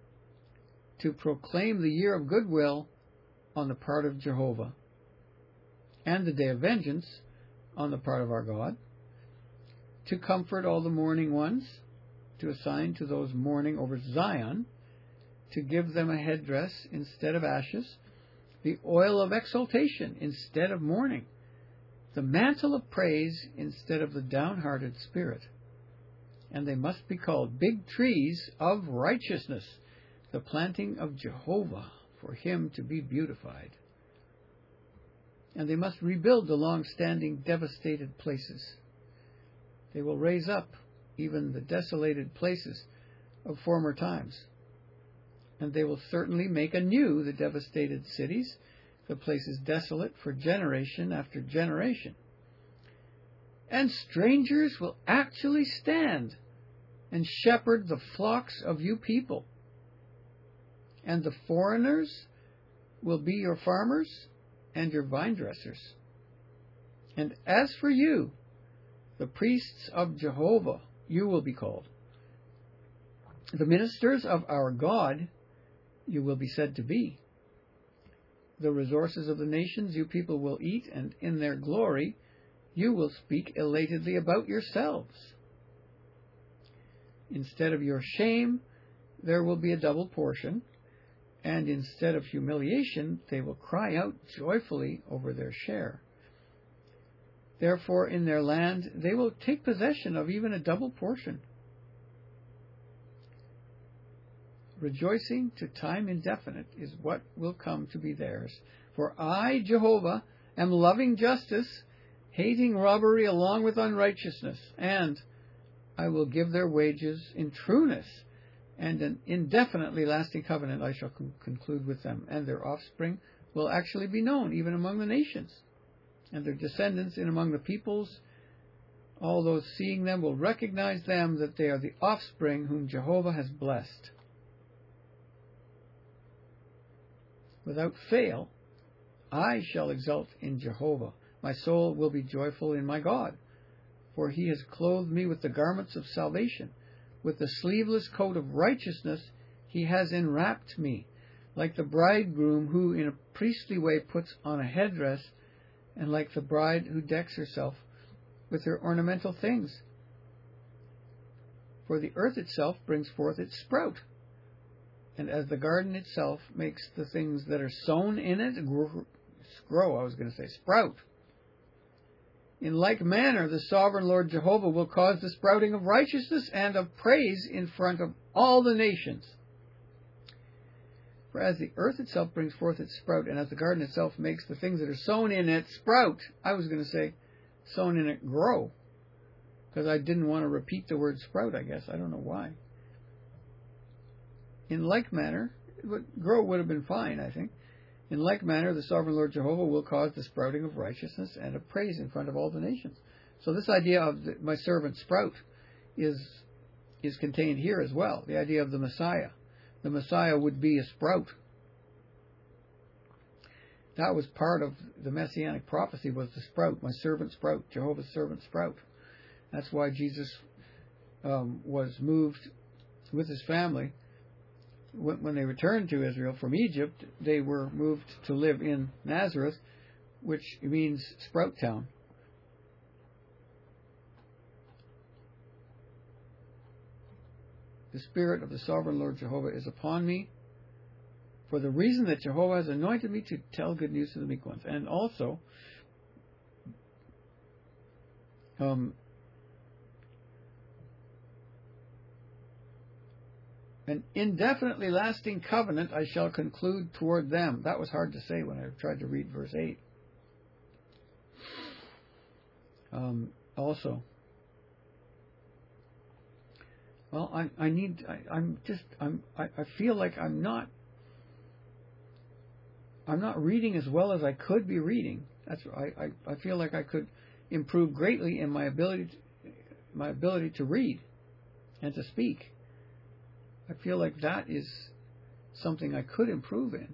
to proclaim the year of goodwill on the part of Jehovah, and the day of vengeance on the part of our God, to comfort all the mourning ones, to assign to those mourning over Zion, to give them a headdress instead of ashes, the oil of exaltation instead of mourning, the mantle of praise instead of the downhearted spirit. And they must be called big trees of righteousness, the planting of Jehovah, for him to be beautified. And they must rebuild the long-standing devastated places. They will raise up even the desolated places of former times. And they will certainly make anew the devastated cities, the places desolate for generation after generation. And strangers will actually stand and shepherd the flocks of you people. And the foreigners will be your farmers and your vine dressers. And as for you, the priests of Jehovah, you will be called. The ministers of our God, you will be said to be. The resources of the nations you people will eat, and in their glory you will speak elatedly about yourselves. Instead of your shame, there will be a double portion, and instead of humiliation, they will cry out joyfully over their share. Therefore, in their land, they will take possession of even a double portion. Rejoicing to time indefinite is what will come to be theirs. For I, Jehovah, am loving justice, hating robbery along with unrighteousness, and I will give their wages in trueness, and an indefinitely lasting covenant I shall conclude with them, and their offspring will actually be known even among the nations, and their descendants in among the peoples. All those seeing them will recognize them, that they are the offspring whom Jehovah has blessed. Without fail, I shall exult in Jehovah. My soul will be joyful in my God, for he has clothed me with the garments of salvation. With the sleeveless coat of righteousness he has enwrapped me, like the bridegroom who in a priestly way puts on a headdress, and like the bride who decks herself with her ornamental things. For the earth itself brings forth its sprout, and as the garden itself makes the things that are sown in it sprout. In like manner, the sovereign Lord Jehovah will cause the sprouting of righteousness and of praise in front of all the nations. For as the earth itself brings forth its sprout, and as the garden itself makes the things that are sown in it sprout, I was going to say sown in it grow, because I didn't want to repeat the word sprout, I guess. I don't know why. In like manner, grow would have been fine, I think. In like manner, the sovereign Lord Jehovah will cause the sprouting of righteousness and of praise in front of all the nations. So this idea of my servant sprout is contained here as well. The idea of the Messiah. The Messiah would be a sprout. That was part of the Messianic prophecy, was the sprout, my servant sprout, Jehovah's servant sprout. That's why Jesus was moved with his family. When they returned to Israel from Egypt, they were moved to live in Nazareth, which means sprout town. The Spirit of the Sovereign Lord Jehovah is upon me, for the reason that Jehovah has anointed me to tell good news to the meek ones. And also, an indefinitely lasting covenant I shall conclude toward them. That was hard to say when I tried to read verse 8. Also, well, I feel like I'm not reading as well as I could be reading. I feel like I could improve greatly in my ability to read and to speak. I feel like that is something I could improve in.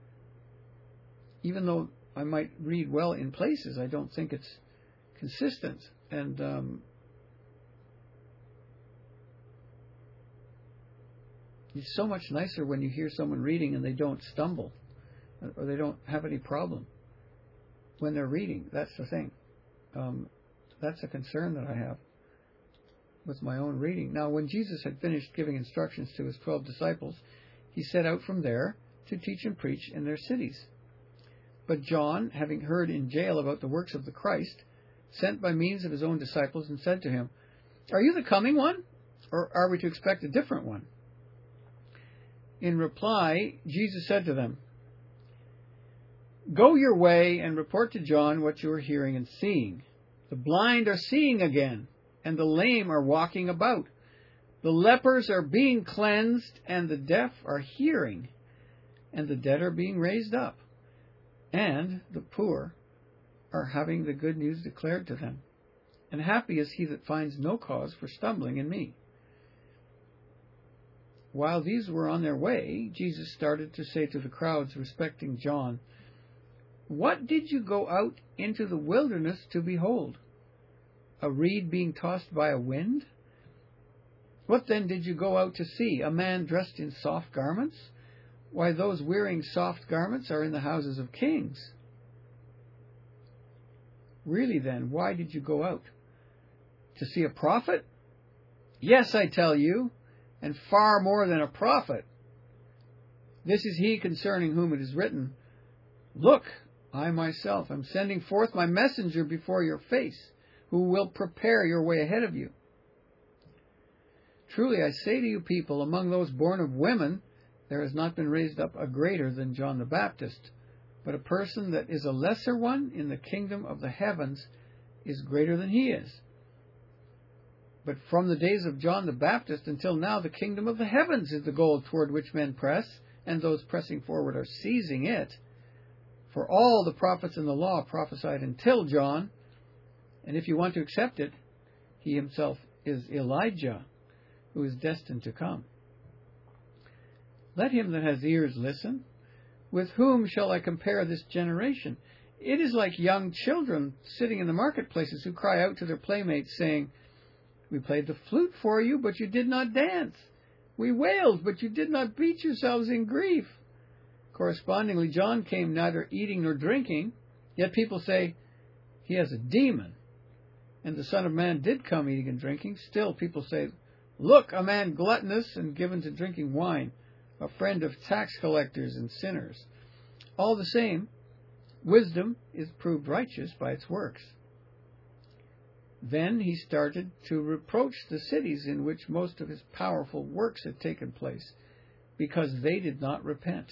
Even though I might read well in places, I don't think it's consistent. And it's so much nicer when you hear someone reading and they don't stumble or they don't have any problem when they're reading. That's the thing. That's a concern that I have with my own reading. Now, when Jesus had finished giving instructions to his 12 disciples, he set out from there to teach and preach in their cities. But John, having heard in jail about the works of the Christ, sent by means of his own disciples and said to him, "Are you the coming one, or are we to expect a different one?" In reply, Jesus said to them, "Go your way and report to John what you are hearing and seeing. The blind are seeing again, and the lame are walking about. The lepers are being cleansed, and the deaf are hearing, and the dead are being raised up, and the poor are having the good news declared to them. And happy is he that finds no cause for stumbling in me." While these were on their way, Jesus started to say to the crowds respecting John, "What did you go out into the wilderness to behold? A reed being tossed by a wind? What then did you go out to see? A man dressed in soft garments? Why, those wearing soft garments are in the houses of kings. Really then, why did you go out? To see a prophet? Yes, I tell you, and far more than a prophet. This is he concerning whom it is written, 'Look, I myself am sending forth my messenger before your face, who will prepare your way ahead of you.' Truly I say to you people, among those born of women, there has not been raised up a greater than John the Baptist, but a person that is a lesser one in the kingdom of the heavens is greater than he is. But from the days of John the Baptist until now, the kingdom of the heavens is the goal toward which men press, and those pressing forward are seizing it. For all the prophets in the law prophesied until John, and if you want to accept it, he himself is Elijah, who is destined to come. Let him that has ears listen. With whom shall I compare this generation? It is like young children sitting in the marketplaces who cry out to their playmates, saying, 'We played the flute for you, but you did not dance. We wailed, but you did not beat yourselves in grief.' Correspondingly, John came neither eating nor drinking, yet people say, 'He has a demon.' And the Son of Man did come eating and drinking. Still people say, 'Look, a man gluttonous and given to drinking wine, a friend of tax collectors and sinners.' All the same, wisdom is proved righteous by its works." Then he started to reproach the cities in which most of his powerful works had taken place, because they did not repent.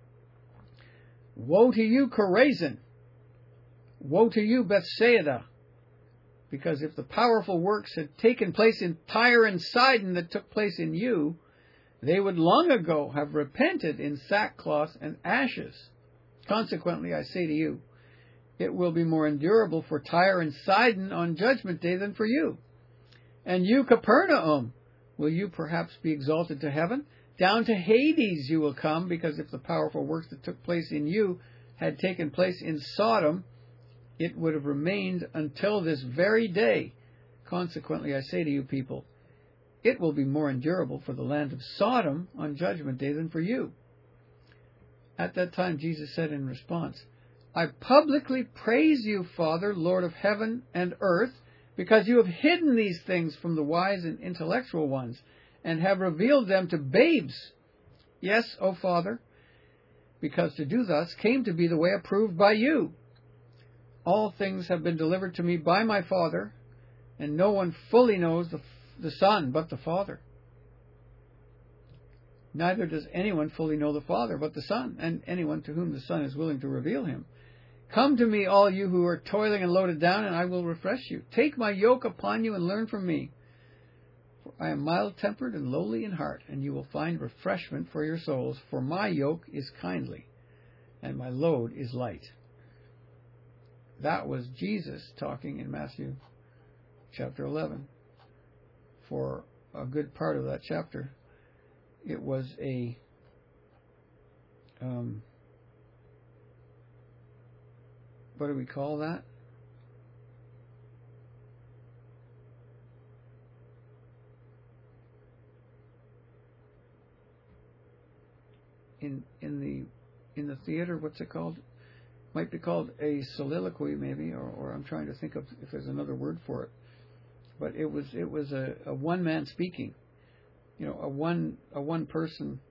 "Woe to you, Chorazin! Woe to you, Bethsaida! Because if the powerful works had taken place in Tyre and Sidon that took place in you, they would long ago have repented in sackcloth and ashes. Consequently, I say to you, it will be more endurable for Tyre and Sidon on Judgment Day than for you. And you, Capernaum, will you perhaps be exalted to heaven? Down to Hades you will come, because if the powerful works that took place in you had taken place in Sodom, it would have remained until this very day. Consequently, I say to you people, it will be more endurable for the land of Sodom on Judgment Day than for you. At that time, Jesus said in response, I publicly praise you, Father, Lord of heaven and earth, because you have hidden these things from the wise and intellectual ones, and have revealed them to babes. Yes, O Father, because to do thus came to be the way approved by you. All things have been delivered to me by my Father, and no one fully knows the Son but the Father. Neither does anyone fully know the Father but the Son, and anyone to whom the Son is willing to reveal him. Come to me, all you who are toiling and loaded down, and I will refresh you. Take my yoke upon you and learn from me. For I am mild-tempered and lowly in heart, and you will find refreshment for your souls. For my yoke is kindly, and my load is light. That was Jesus talking in Matthew chapter 11. For a good part of that chapter, it was a what do we call that? In the theater, what's it called? Might be called a soliloquy, maybe, or I'm trying to think of if there's another word for it. But it was a one man speaking, a one person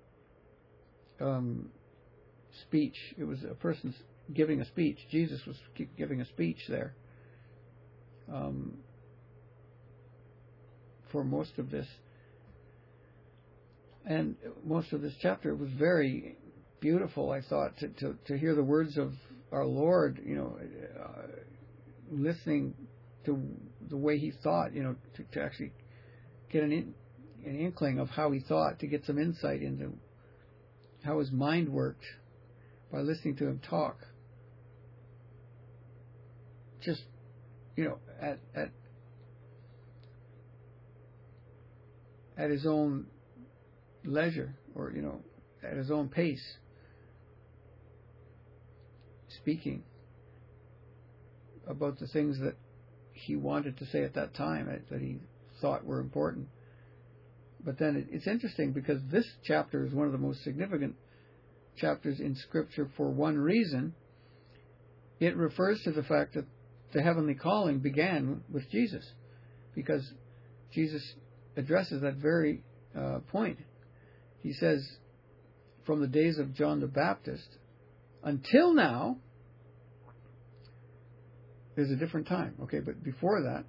speech. It was a person giving a speech. Jesus was giving a speech there for most of this, and most of this chapter. It was very beautiful, I thought, to hear the words of our Lord. Listening to the way he thought, to actually get an inkling of how he thought, to get some insight into how his mind worked by listening to him talk. Just, at his own leisure, or, at his own pace, speaking about the things that he wanted to say at that time, that he thought were important. But then it's interesting, because this chapter is one of the most significant chapters in Scripture for one reason. It refers to the fact that the heavenly calling began with Jesus, because Jesus addresses that very point. He says, from the days of John the Baptist until now, there's a different time. Okay, but before that,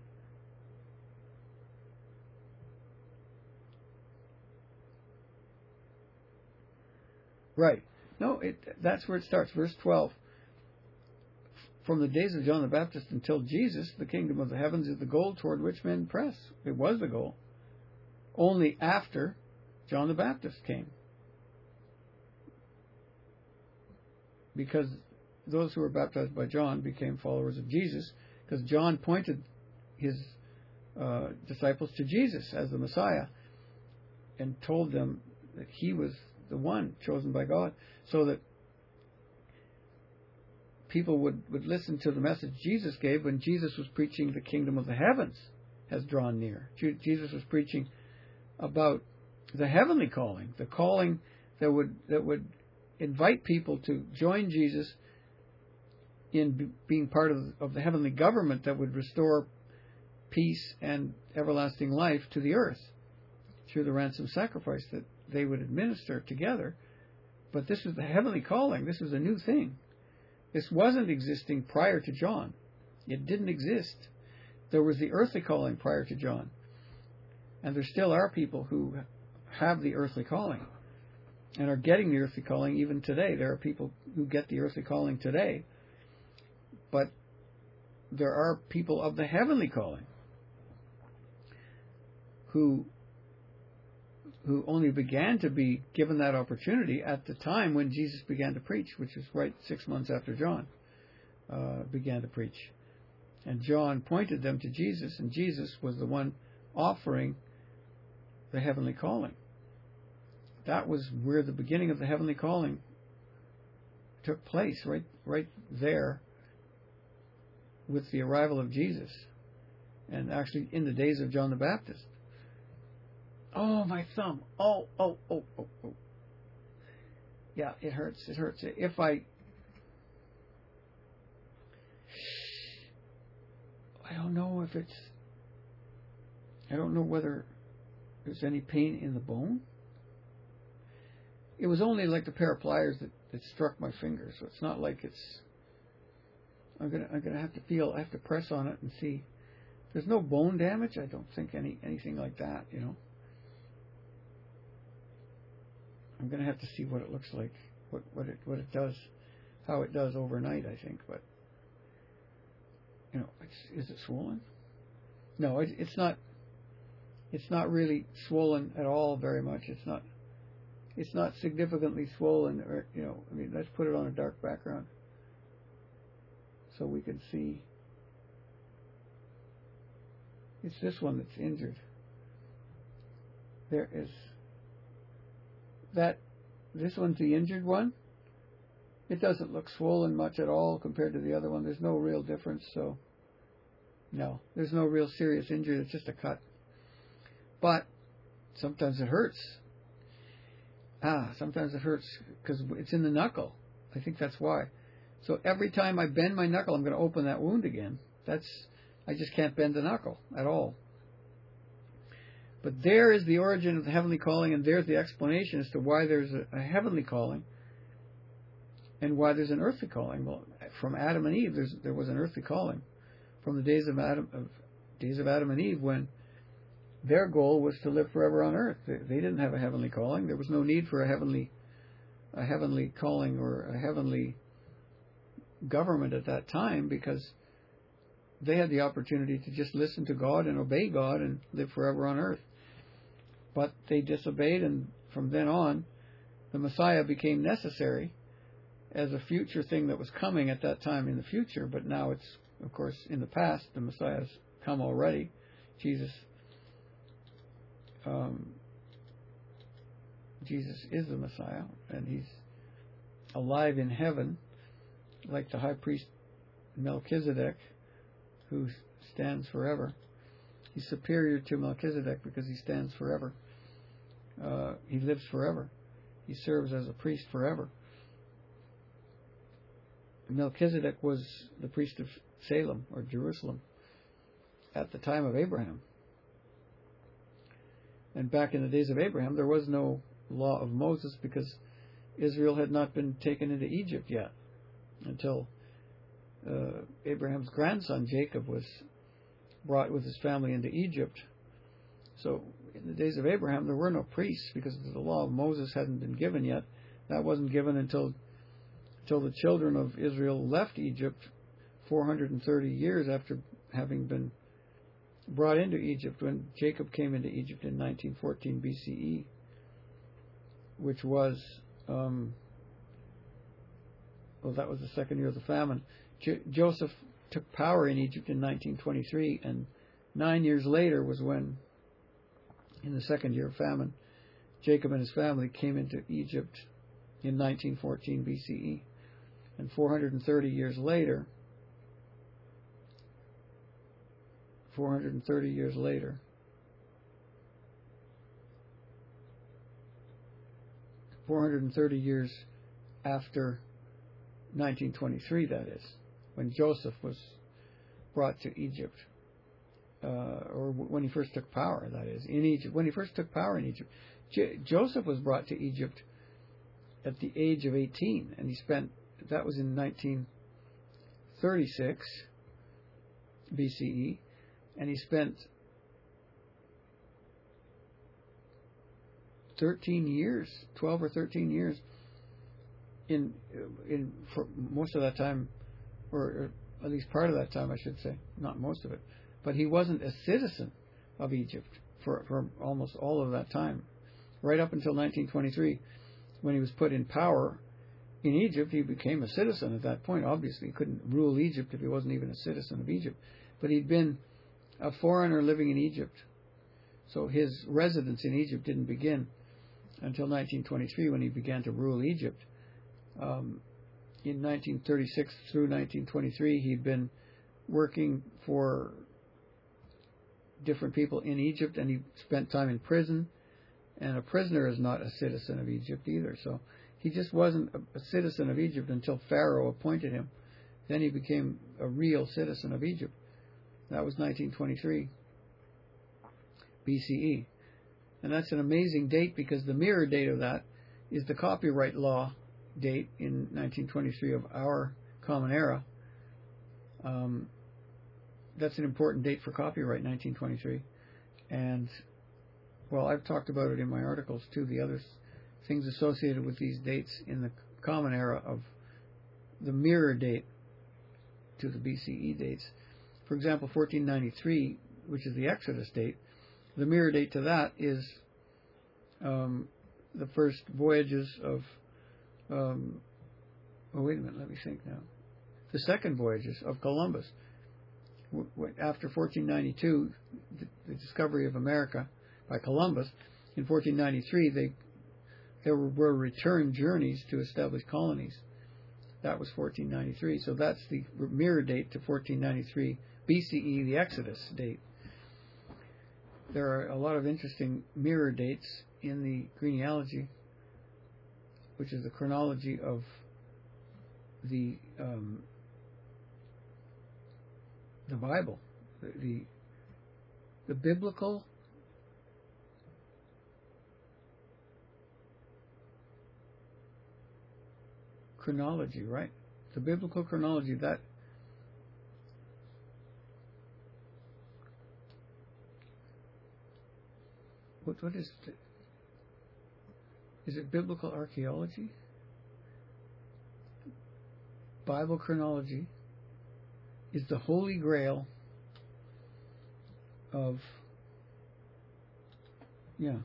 right. No, that's where it starts. Verse 12. From the days of John the Baptist until Jesus, the kingdom of the heavens is the goal toward which men press. It was the goal. Only after John the Baptist came. Because those who were baptized by John became followers of Jesus, because John pointed his disciples to Jesus as the Messiah and told them that he was the one chosen by God, so that people would listen to the message Jesus gave when Jesus was preaching the kingdom of the heavens has drawn near. Jesus was preaching about the heavenly calling, the calling that would invite people to join Jesus in being part of the heavenly government that would restore peace and everlasting life to the earth through the ransom sacrifice that they would administer together. But this was the heavenly calling. This was a new thing. This wasn't existing prior to John. It didn't exist. There was the earthly calling prior to John. And there still are people who have the earthly calling and are getting the earthly calling even today. There are people who get the earthly calling today. But there are people of the heavenly calling who only began to be given that opportunity at the time when Jesus began to preach, which is right 6 months after John began to preach. And John pointed them to Jesus, and Jesus was the one offering the heavenly calling. That was where the beginning of the heavenly calling took place right there with the arrival of Jesus, and actually in the days of John the Baptist. Oh, my thumb. Oh. Yeah, it hurts. I don't know whether there's any pain in the bone. It was only like a pair of pliers that struck my finger, so it's not like it's. I'm gonna have to feel. I have to press on it and see. There's no bone damage. I don't think anything like that. I'm gonna have to see what it looks like, what it does, how it does overnight. I think, but is it swollen? No, it's not. It's not really swollen at all. Very much. It's not significantly swollen, or let's put it on a dark background so we can see. It's this one that's injured. There is that. This one's the injured one. It doesn't look swollen much at all compared to the other one. There's no real difference. So, no, there's no real serious injury. It's just a cut. But sometimes it hurts. Sometimes it hurts because it's in the knuckle. I think that's why. So every time I bend my knuckle, I'm going to open that wound again. I just can't bend the knuckle at all. But there is the origin of the heavenly calling, and there's the explanation as to why there's a heavenly calling and why there's an earthly calling. Well, from Adam and Eve, there was an earthly calling. From the days of Adam and Eve, when their goal was to live forever on earth. They didn't have a heavenly calling. There was no need for a heavenly calling or a heavenly government at that time, because they had the opportunity to just listen to God and obey God and live forever on earth. But they disobeyed, and from then on, the Messiah became necessary as a future thing that was coming at that time in the future. But now it's, of course, in the past. The Messiah has come already. Jesus is the Messiah, and he's alive in heaven, like the high priest Melchizedek, who stands forever. He's superior to Melchizedek because he stands forever. He lives forever. He serves as a priest forever. Melchizedek was the priest of Salem or Jerusalem at the time of Abraham. And back in the days of Abraham, there was no law of Moses because Israel had not been taken into Egypt yet until Abraham's grandson Jacob was brought with his family into Egypt. So in the days of Abraham, there were no priests because the law of Moses hadn't been given yet. That wasn't given until the children of Israel left Egypt 430 years after having been brought into Egypt, when Jacob came into Egypt in 1914 BCE, which was, that was the second year of the famine. Joseph took power in Egypt in 1923, and 9 years later was when, in the second year of famine, Jacob and his family came into Egypt in 1914 BCE. And 430 years later, 430 years after 1923, that is, when Joseph was brought to Egypt, or when he first took power, that is, in Egypt. When he first took power in Egypt, Joseph was brought to Egypt at the age of 18, and that was in 1936 BCE, and he spent 13 years, 12 or 13 years for most of that time, or at least part of that time, I should say, not most of it. But he wasn't a citizen of Egypt for almost all of that time, right up until 1923, when he was put in power in Egypt. He became a citizen at that point. Obviously, he couldn't rule Egypt if he wasn't even a citizen of Egypt. But he'd been a foreigner living in Egypt, so his residence in Egypt didn't begin until 1923, when he began to rule Egypt. in 1936 through 1923, he'd been working for different people in Egypt, and he spent time in prison. And a prisoner is not a citizen of Egypt either. So he just wasn't a citizen of Egypt until Pharaoh appointed him. Then he became a real citizen of Egypt. That was 1923 BCE. And that's an amazing date because the mirror date of that is the copyright law date in 1923 of our Common Era. That's an important date for copyright, 1923. And, well, I've talked about it in my articles too, the other things associated with these dates in the Common Era of the mirror date to the BCE dates. For example, 1493, which is the Exodus date, the mirror date to that is the first voyages of, wait a minute, let me think now. The second voyages of Columbus. After 1492, the discovery of America by Columbus, in 1493 there were return journeys to establish colonies. That was 1493. So that's the mirror date to 1493 BCE, the Exodus date. There are a lot of interesting mirror dates in the genealogy, which is the chronology of the Bible, the biblical chronology, right? The biblical chronology, that what is it? Is it biblical archaeology? Bible chronology is the holy grail of, yeah.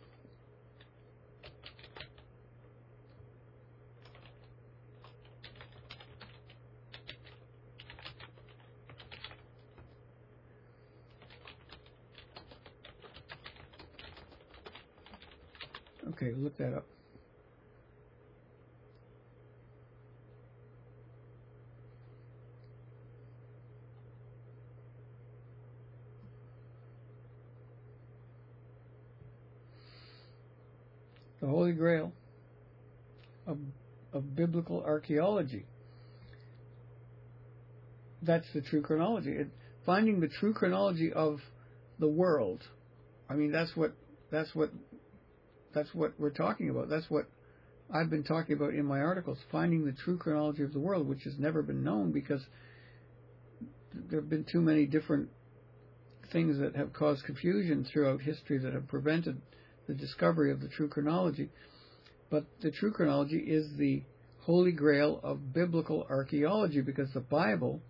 Okay, look that up. The Holy Grail of biblical archaeology. That's the true chronology. Finding the true chronology of the world. I mean, that's what we're talking about. That's what I've been talking about in my articles. Finding the true chronology of the world, which has never been known because there have been too many different things that have caused confusion throughout history that have prevented the discovery of the true chronology. But the true chronology is the holy grail of biblical archaeology because the Bible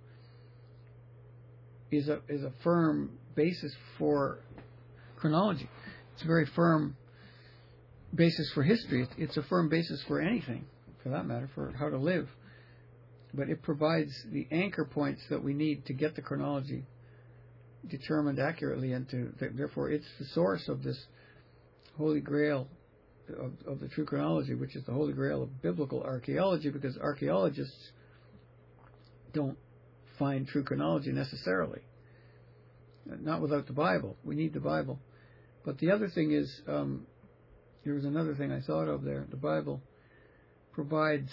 is a firm basis for chronology. It's a very firm basis for history. It's a firm basis for anything, for that matter, for how to live. But it provides the anchor points that we need to get the chronology determined accurately, and therefore it's the source of this holy grail of the true chronology, which is the holy grail of biblical archaeology, because archaeologists don't find true chronology necessarily. Not without the Bible. We need the Bible. But the other thing is, there was another thing I thought of there. The Bible provides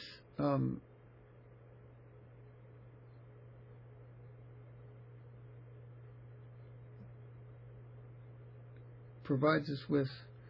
us with.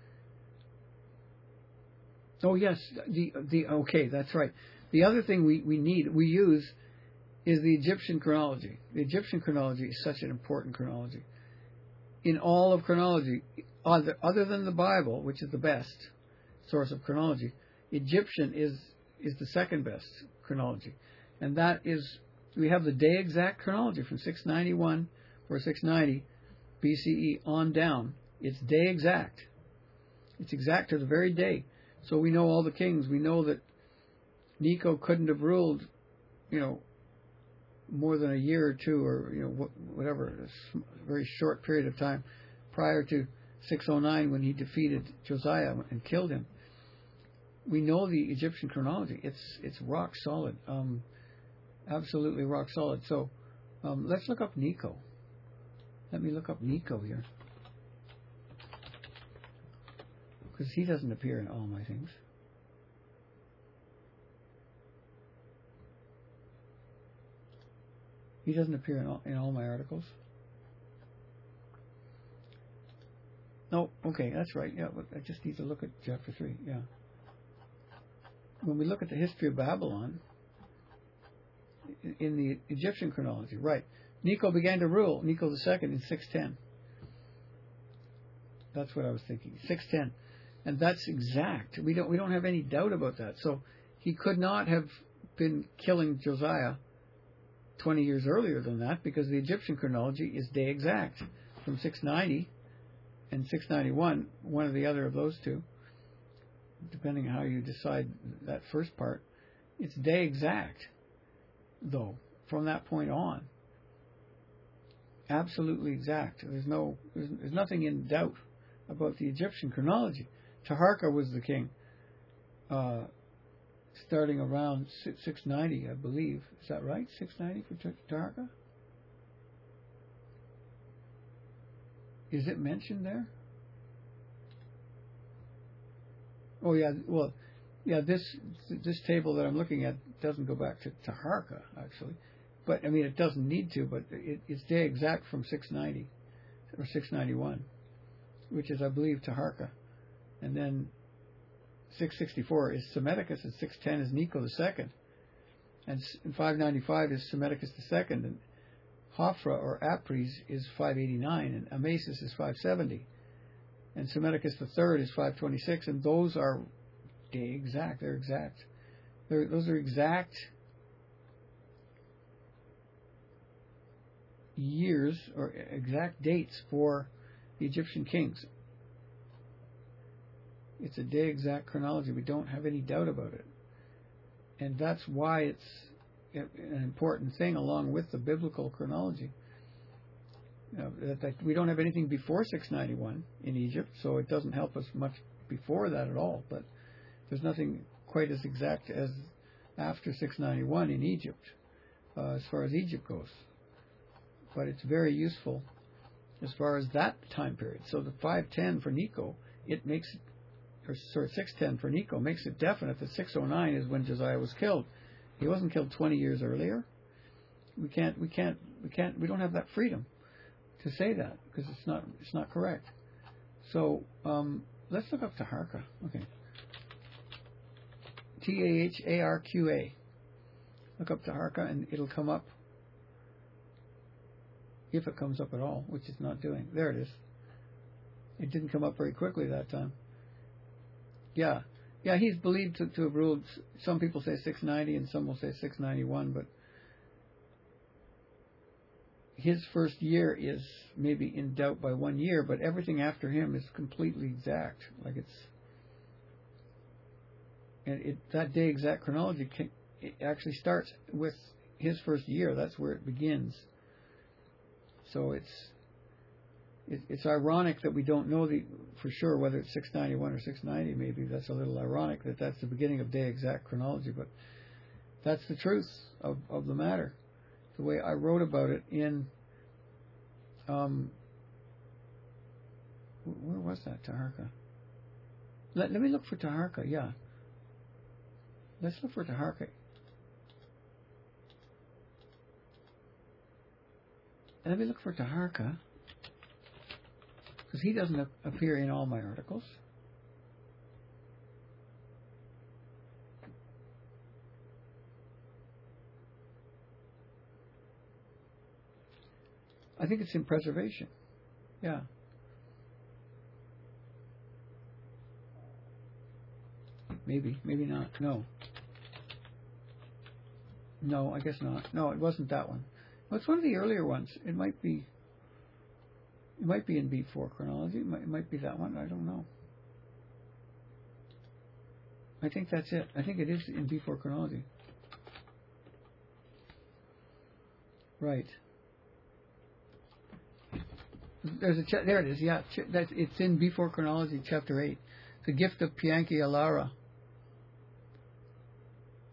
Oh yes, okay, that's right. The other thing we use is the Egyptian chronology. The Egyptian chronology is such an important chronology. In all of chronology, other than the Bible, which is the best source of chronology, Egyptian is the second best chronology. And that is, we have the day exact chronology from 691 or 690 BCE on down. It's day exact. It's exact to the very day. So we know all the kings. We know that Necho couldn't have ruled, more than a year or two, or whatever, a very short period of time prior to 609 when he defeated Josiah and killed him. we know the Egyptian chronology. It's rock solid, absolutely rock solid. So let's look up Necho. Let me look up Necho here, because he doesn't appear in all my things. He doesn't appear in all my articles. No, okay, that's right. Yeah, but I just need to look at chapter 3. Yeah. When we look at the history of Babylon, in the Egyptian chronology, right, Necho began to rule, Necho II, in 610. That's what I was thinking, 610. And that's exact. We don't have any doubt about that. So he could not have been killing Josiah 20 years earlier than that, because the Egyptian chronology is day exact from 690 and 691, one or the other of those two, depending on how you decide that first part. It's day exact, though, from that point on. Absolutely exact. There's nothing in doubt about the Egyptian chronology. Taharka was the king, starting around 690, I believe. Is that right? 690 for Taharka? Is it mentioned there? Oh yeah, well, yeah. This table that I'm looking at doesn't go back to Taharka, actually, but I mean it doesn't need to. But it's day exact from 690 or 691, which is, I believe, Taharka, and then 664 is Psammetichus, and 610 is Necho II, and 595 is Psammetichus II, and Hophra or Apries is 589, and Amasis is 570, and Psammetichus III is 526, and those are day exact. They're exact. Those are exact years or exact dates for the Egyptian kings. It's a day exact chronology. We don't have any doubt about it, and that's why it's an important thing along with the biblical chronology. That we don't have anything before 691 in Egypt, so it doesn't help us much before that at all. But there's nothing quite as exact as after 691 in Egypt, as far as Egypt goes. But it's very useful as far as that time period. So the 510 for Necho, it makes it, or sorry, 610 for Necho makes it definite that 609 is when Josiah was killed. He wasn't killed 20 years earlier. We don't have that freedom to say that, because it's not correct. So let's look up Taharka. Okay. Taharqa. Look up Taharka and it'll come up, if it comes up at all, which it's not doing. There it is. It didn't come up very quickly that time. Yeah, he's believed to have ruled, some people say 690 and some will say 691, but his first year is maybe in doubt by 1 year, but everything after him is completely exact. Like that day exact chronology it actually starts with his first year. That's where it begins. So it's ironic that we don't know for sure whether it's 691 or 690. Maybe that's a little ironic that that's the beginning of day exact chronology, but that's the truth of the matter. The way I wrote about it in where was that? Taharka. Let me look for Taharka. Yeah, let's look for Taharka. Let me look for Taharka, because he doesn't appear in all my articles. I think it's in preservation. Yeah. Maybe not. No, I guess not. No, it wasn't that one. Well, it's one of the earlier ones. It might be in B4 chronology. It might be that one. I don't know. I think that's it. I think it is in B4 chronology. Right. There it is. Yeah, it's in B4 chronology, chapter 8. The gift of Pianki Alara.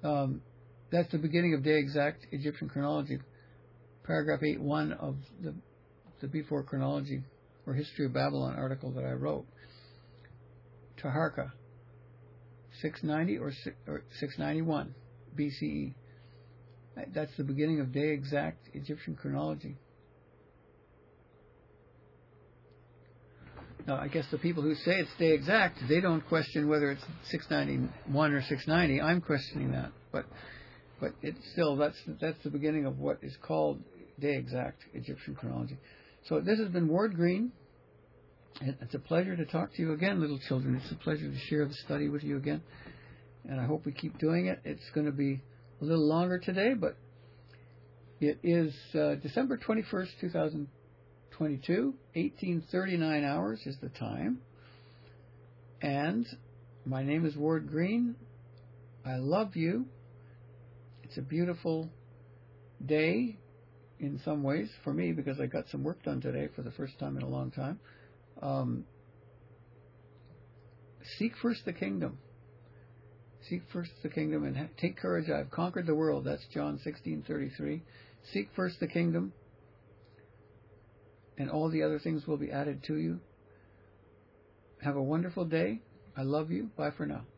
That's the beginning of day exact Egyptian chronology. Paragraph 8.1 of the B4 chronology or history of Babylon article that I wrote. Taharka, 690 or 691 BCE. That's the beginning of day exact Egyptian chronology. Now, I guess the people who say it's day exact, they don't question whether it's 691 or 690. I'm questioning that, but it's still that's the beginning of what is called day exact Egyptian chronology. So this has been Ward Green. It's a pleasure to talk to you again, little children. It's a pleasure to share the study with you again, and I hope we keep doing it. It's going to be a little longer today, but it is December 21st, 2022, 18:39 hours is the time, and my name is Ward Green. I love you. It's a beautiful day in some ways for me because I got some work done today for the first time in a long time. Seek first the kingdom. Seek first the kingdom and take courage. I have conquered the world. That's John 16:33. Seek first the kingdom, and all the other things will be added to you. Have a wonderful day. I love you. Bye for now.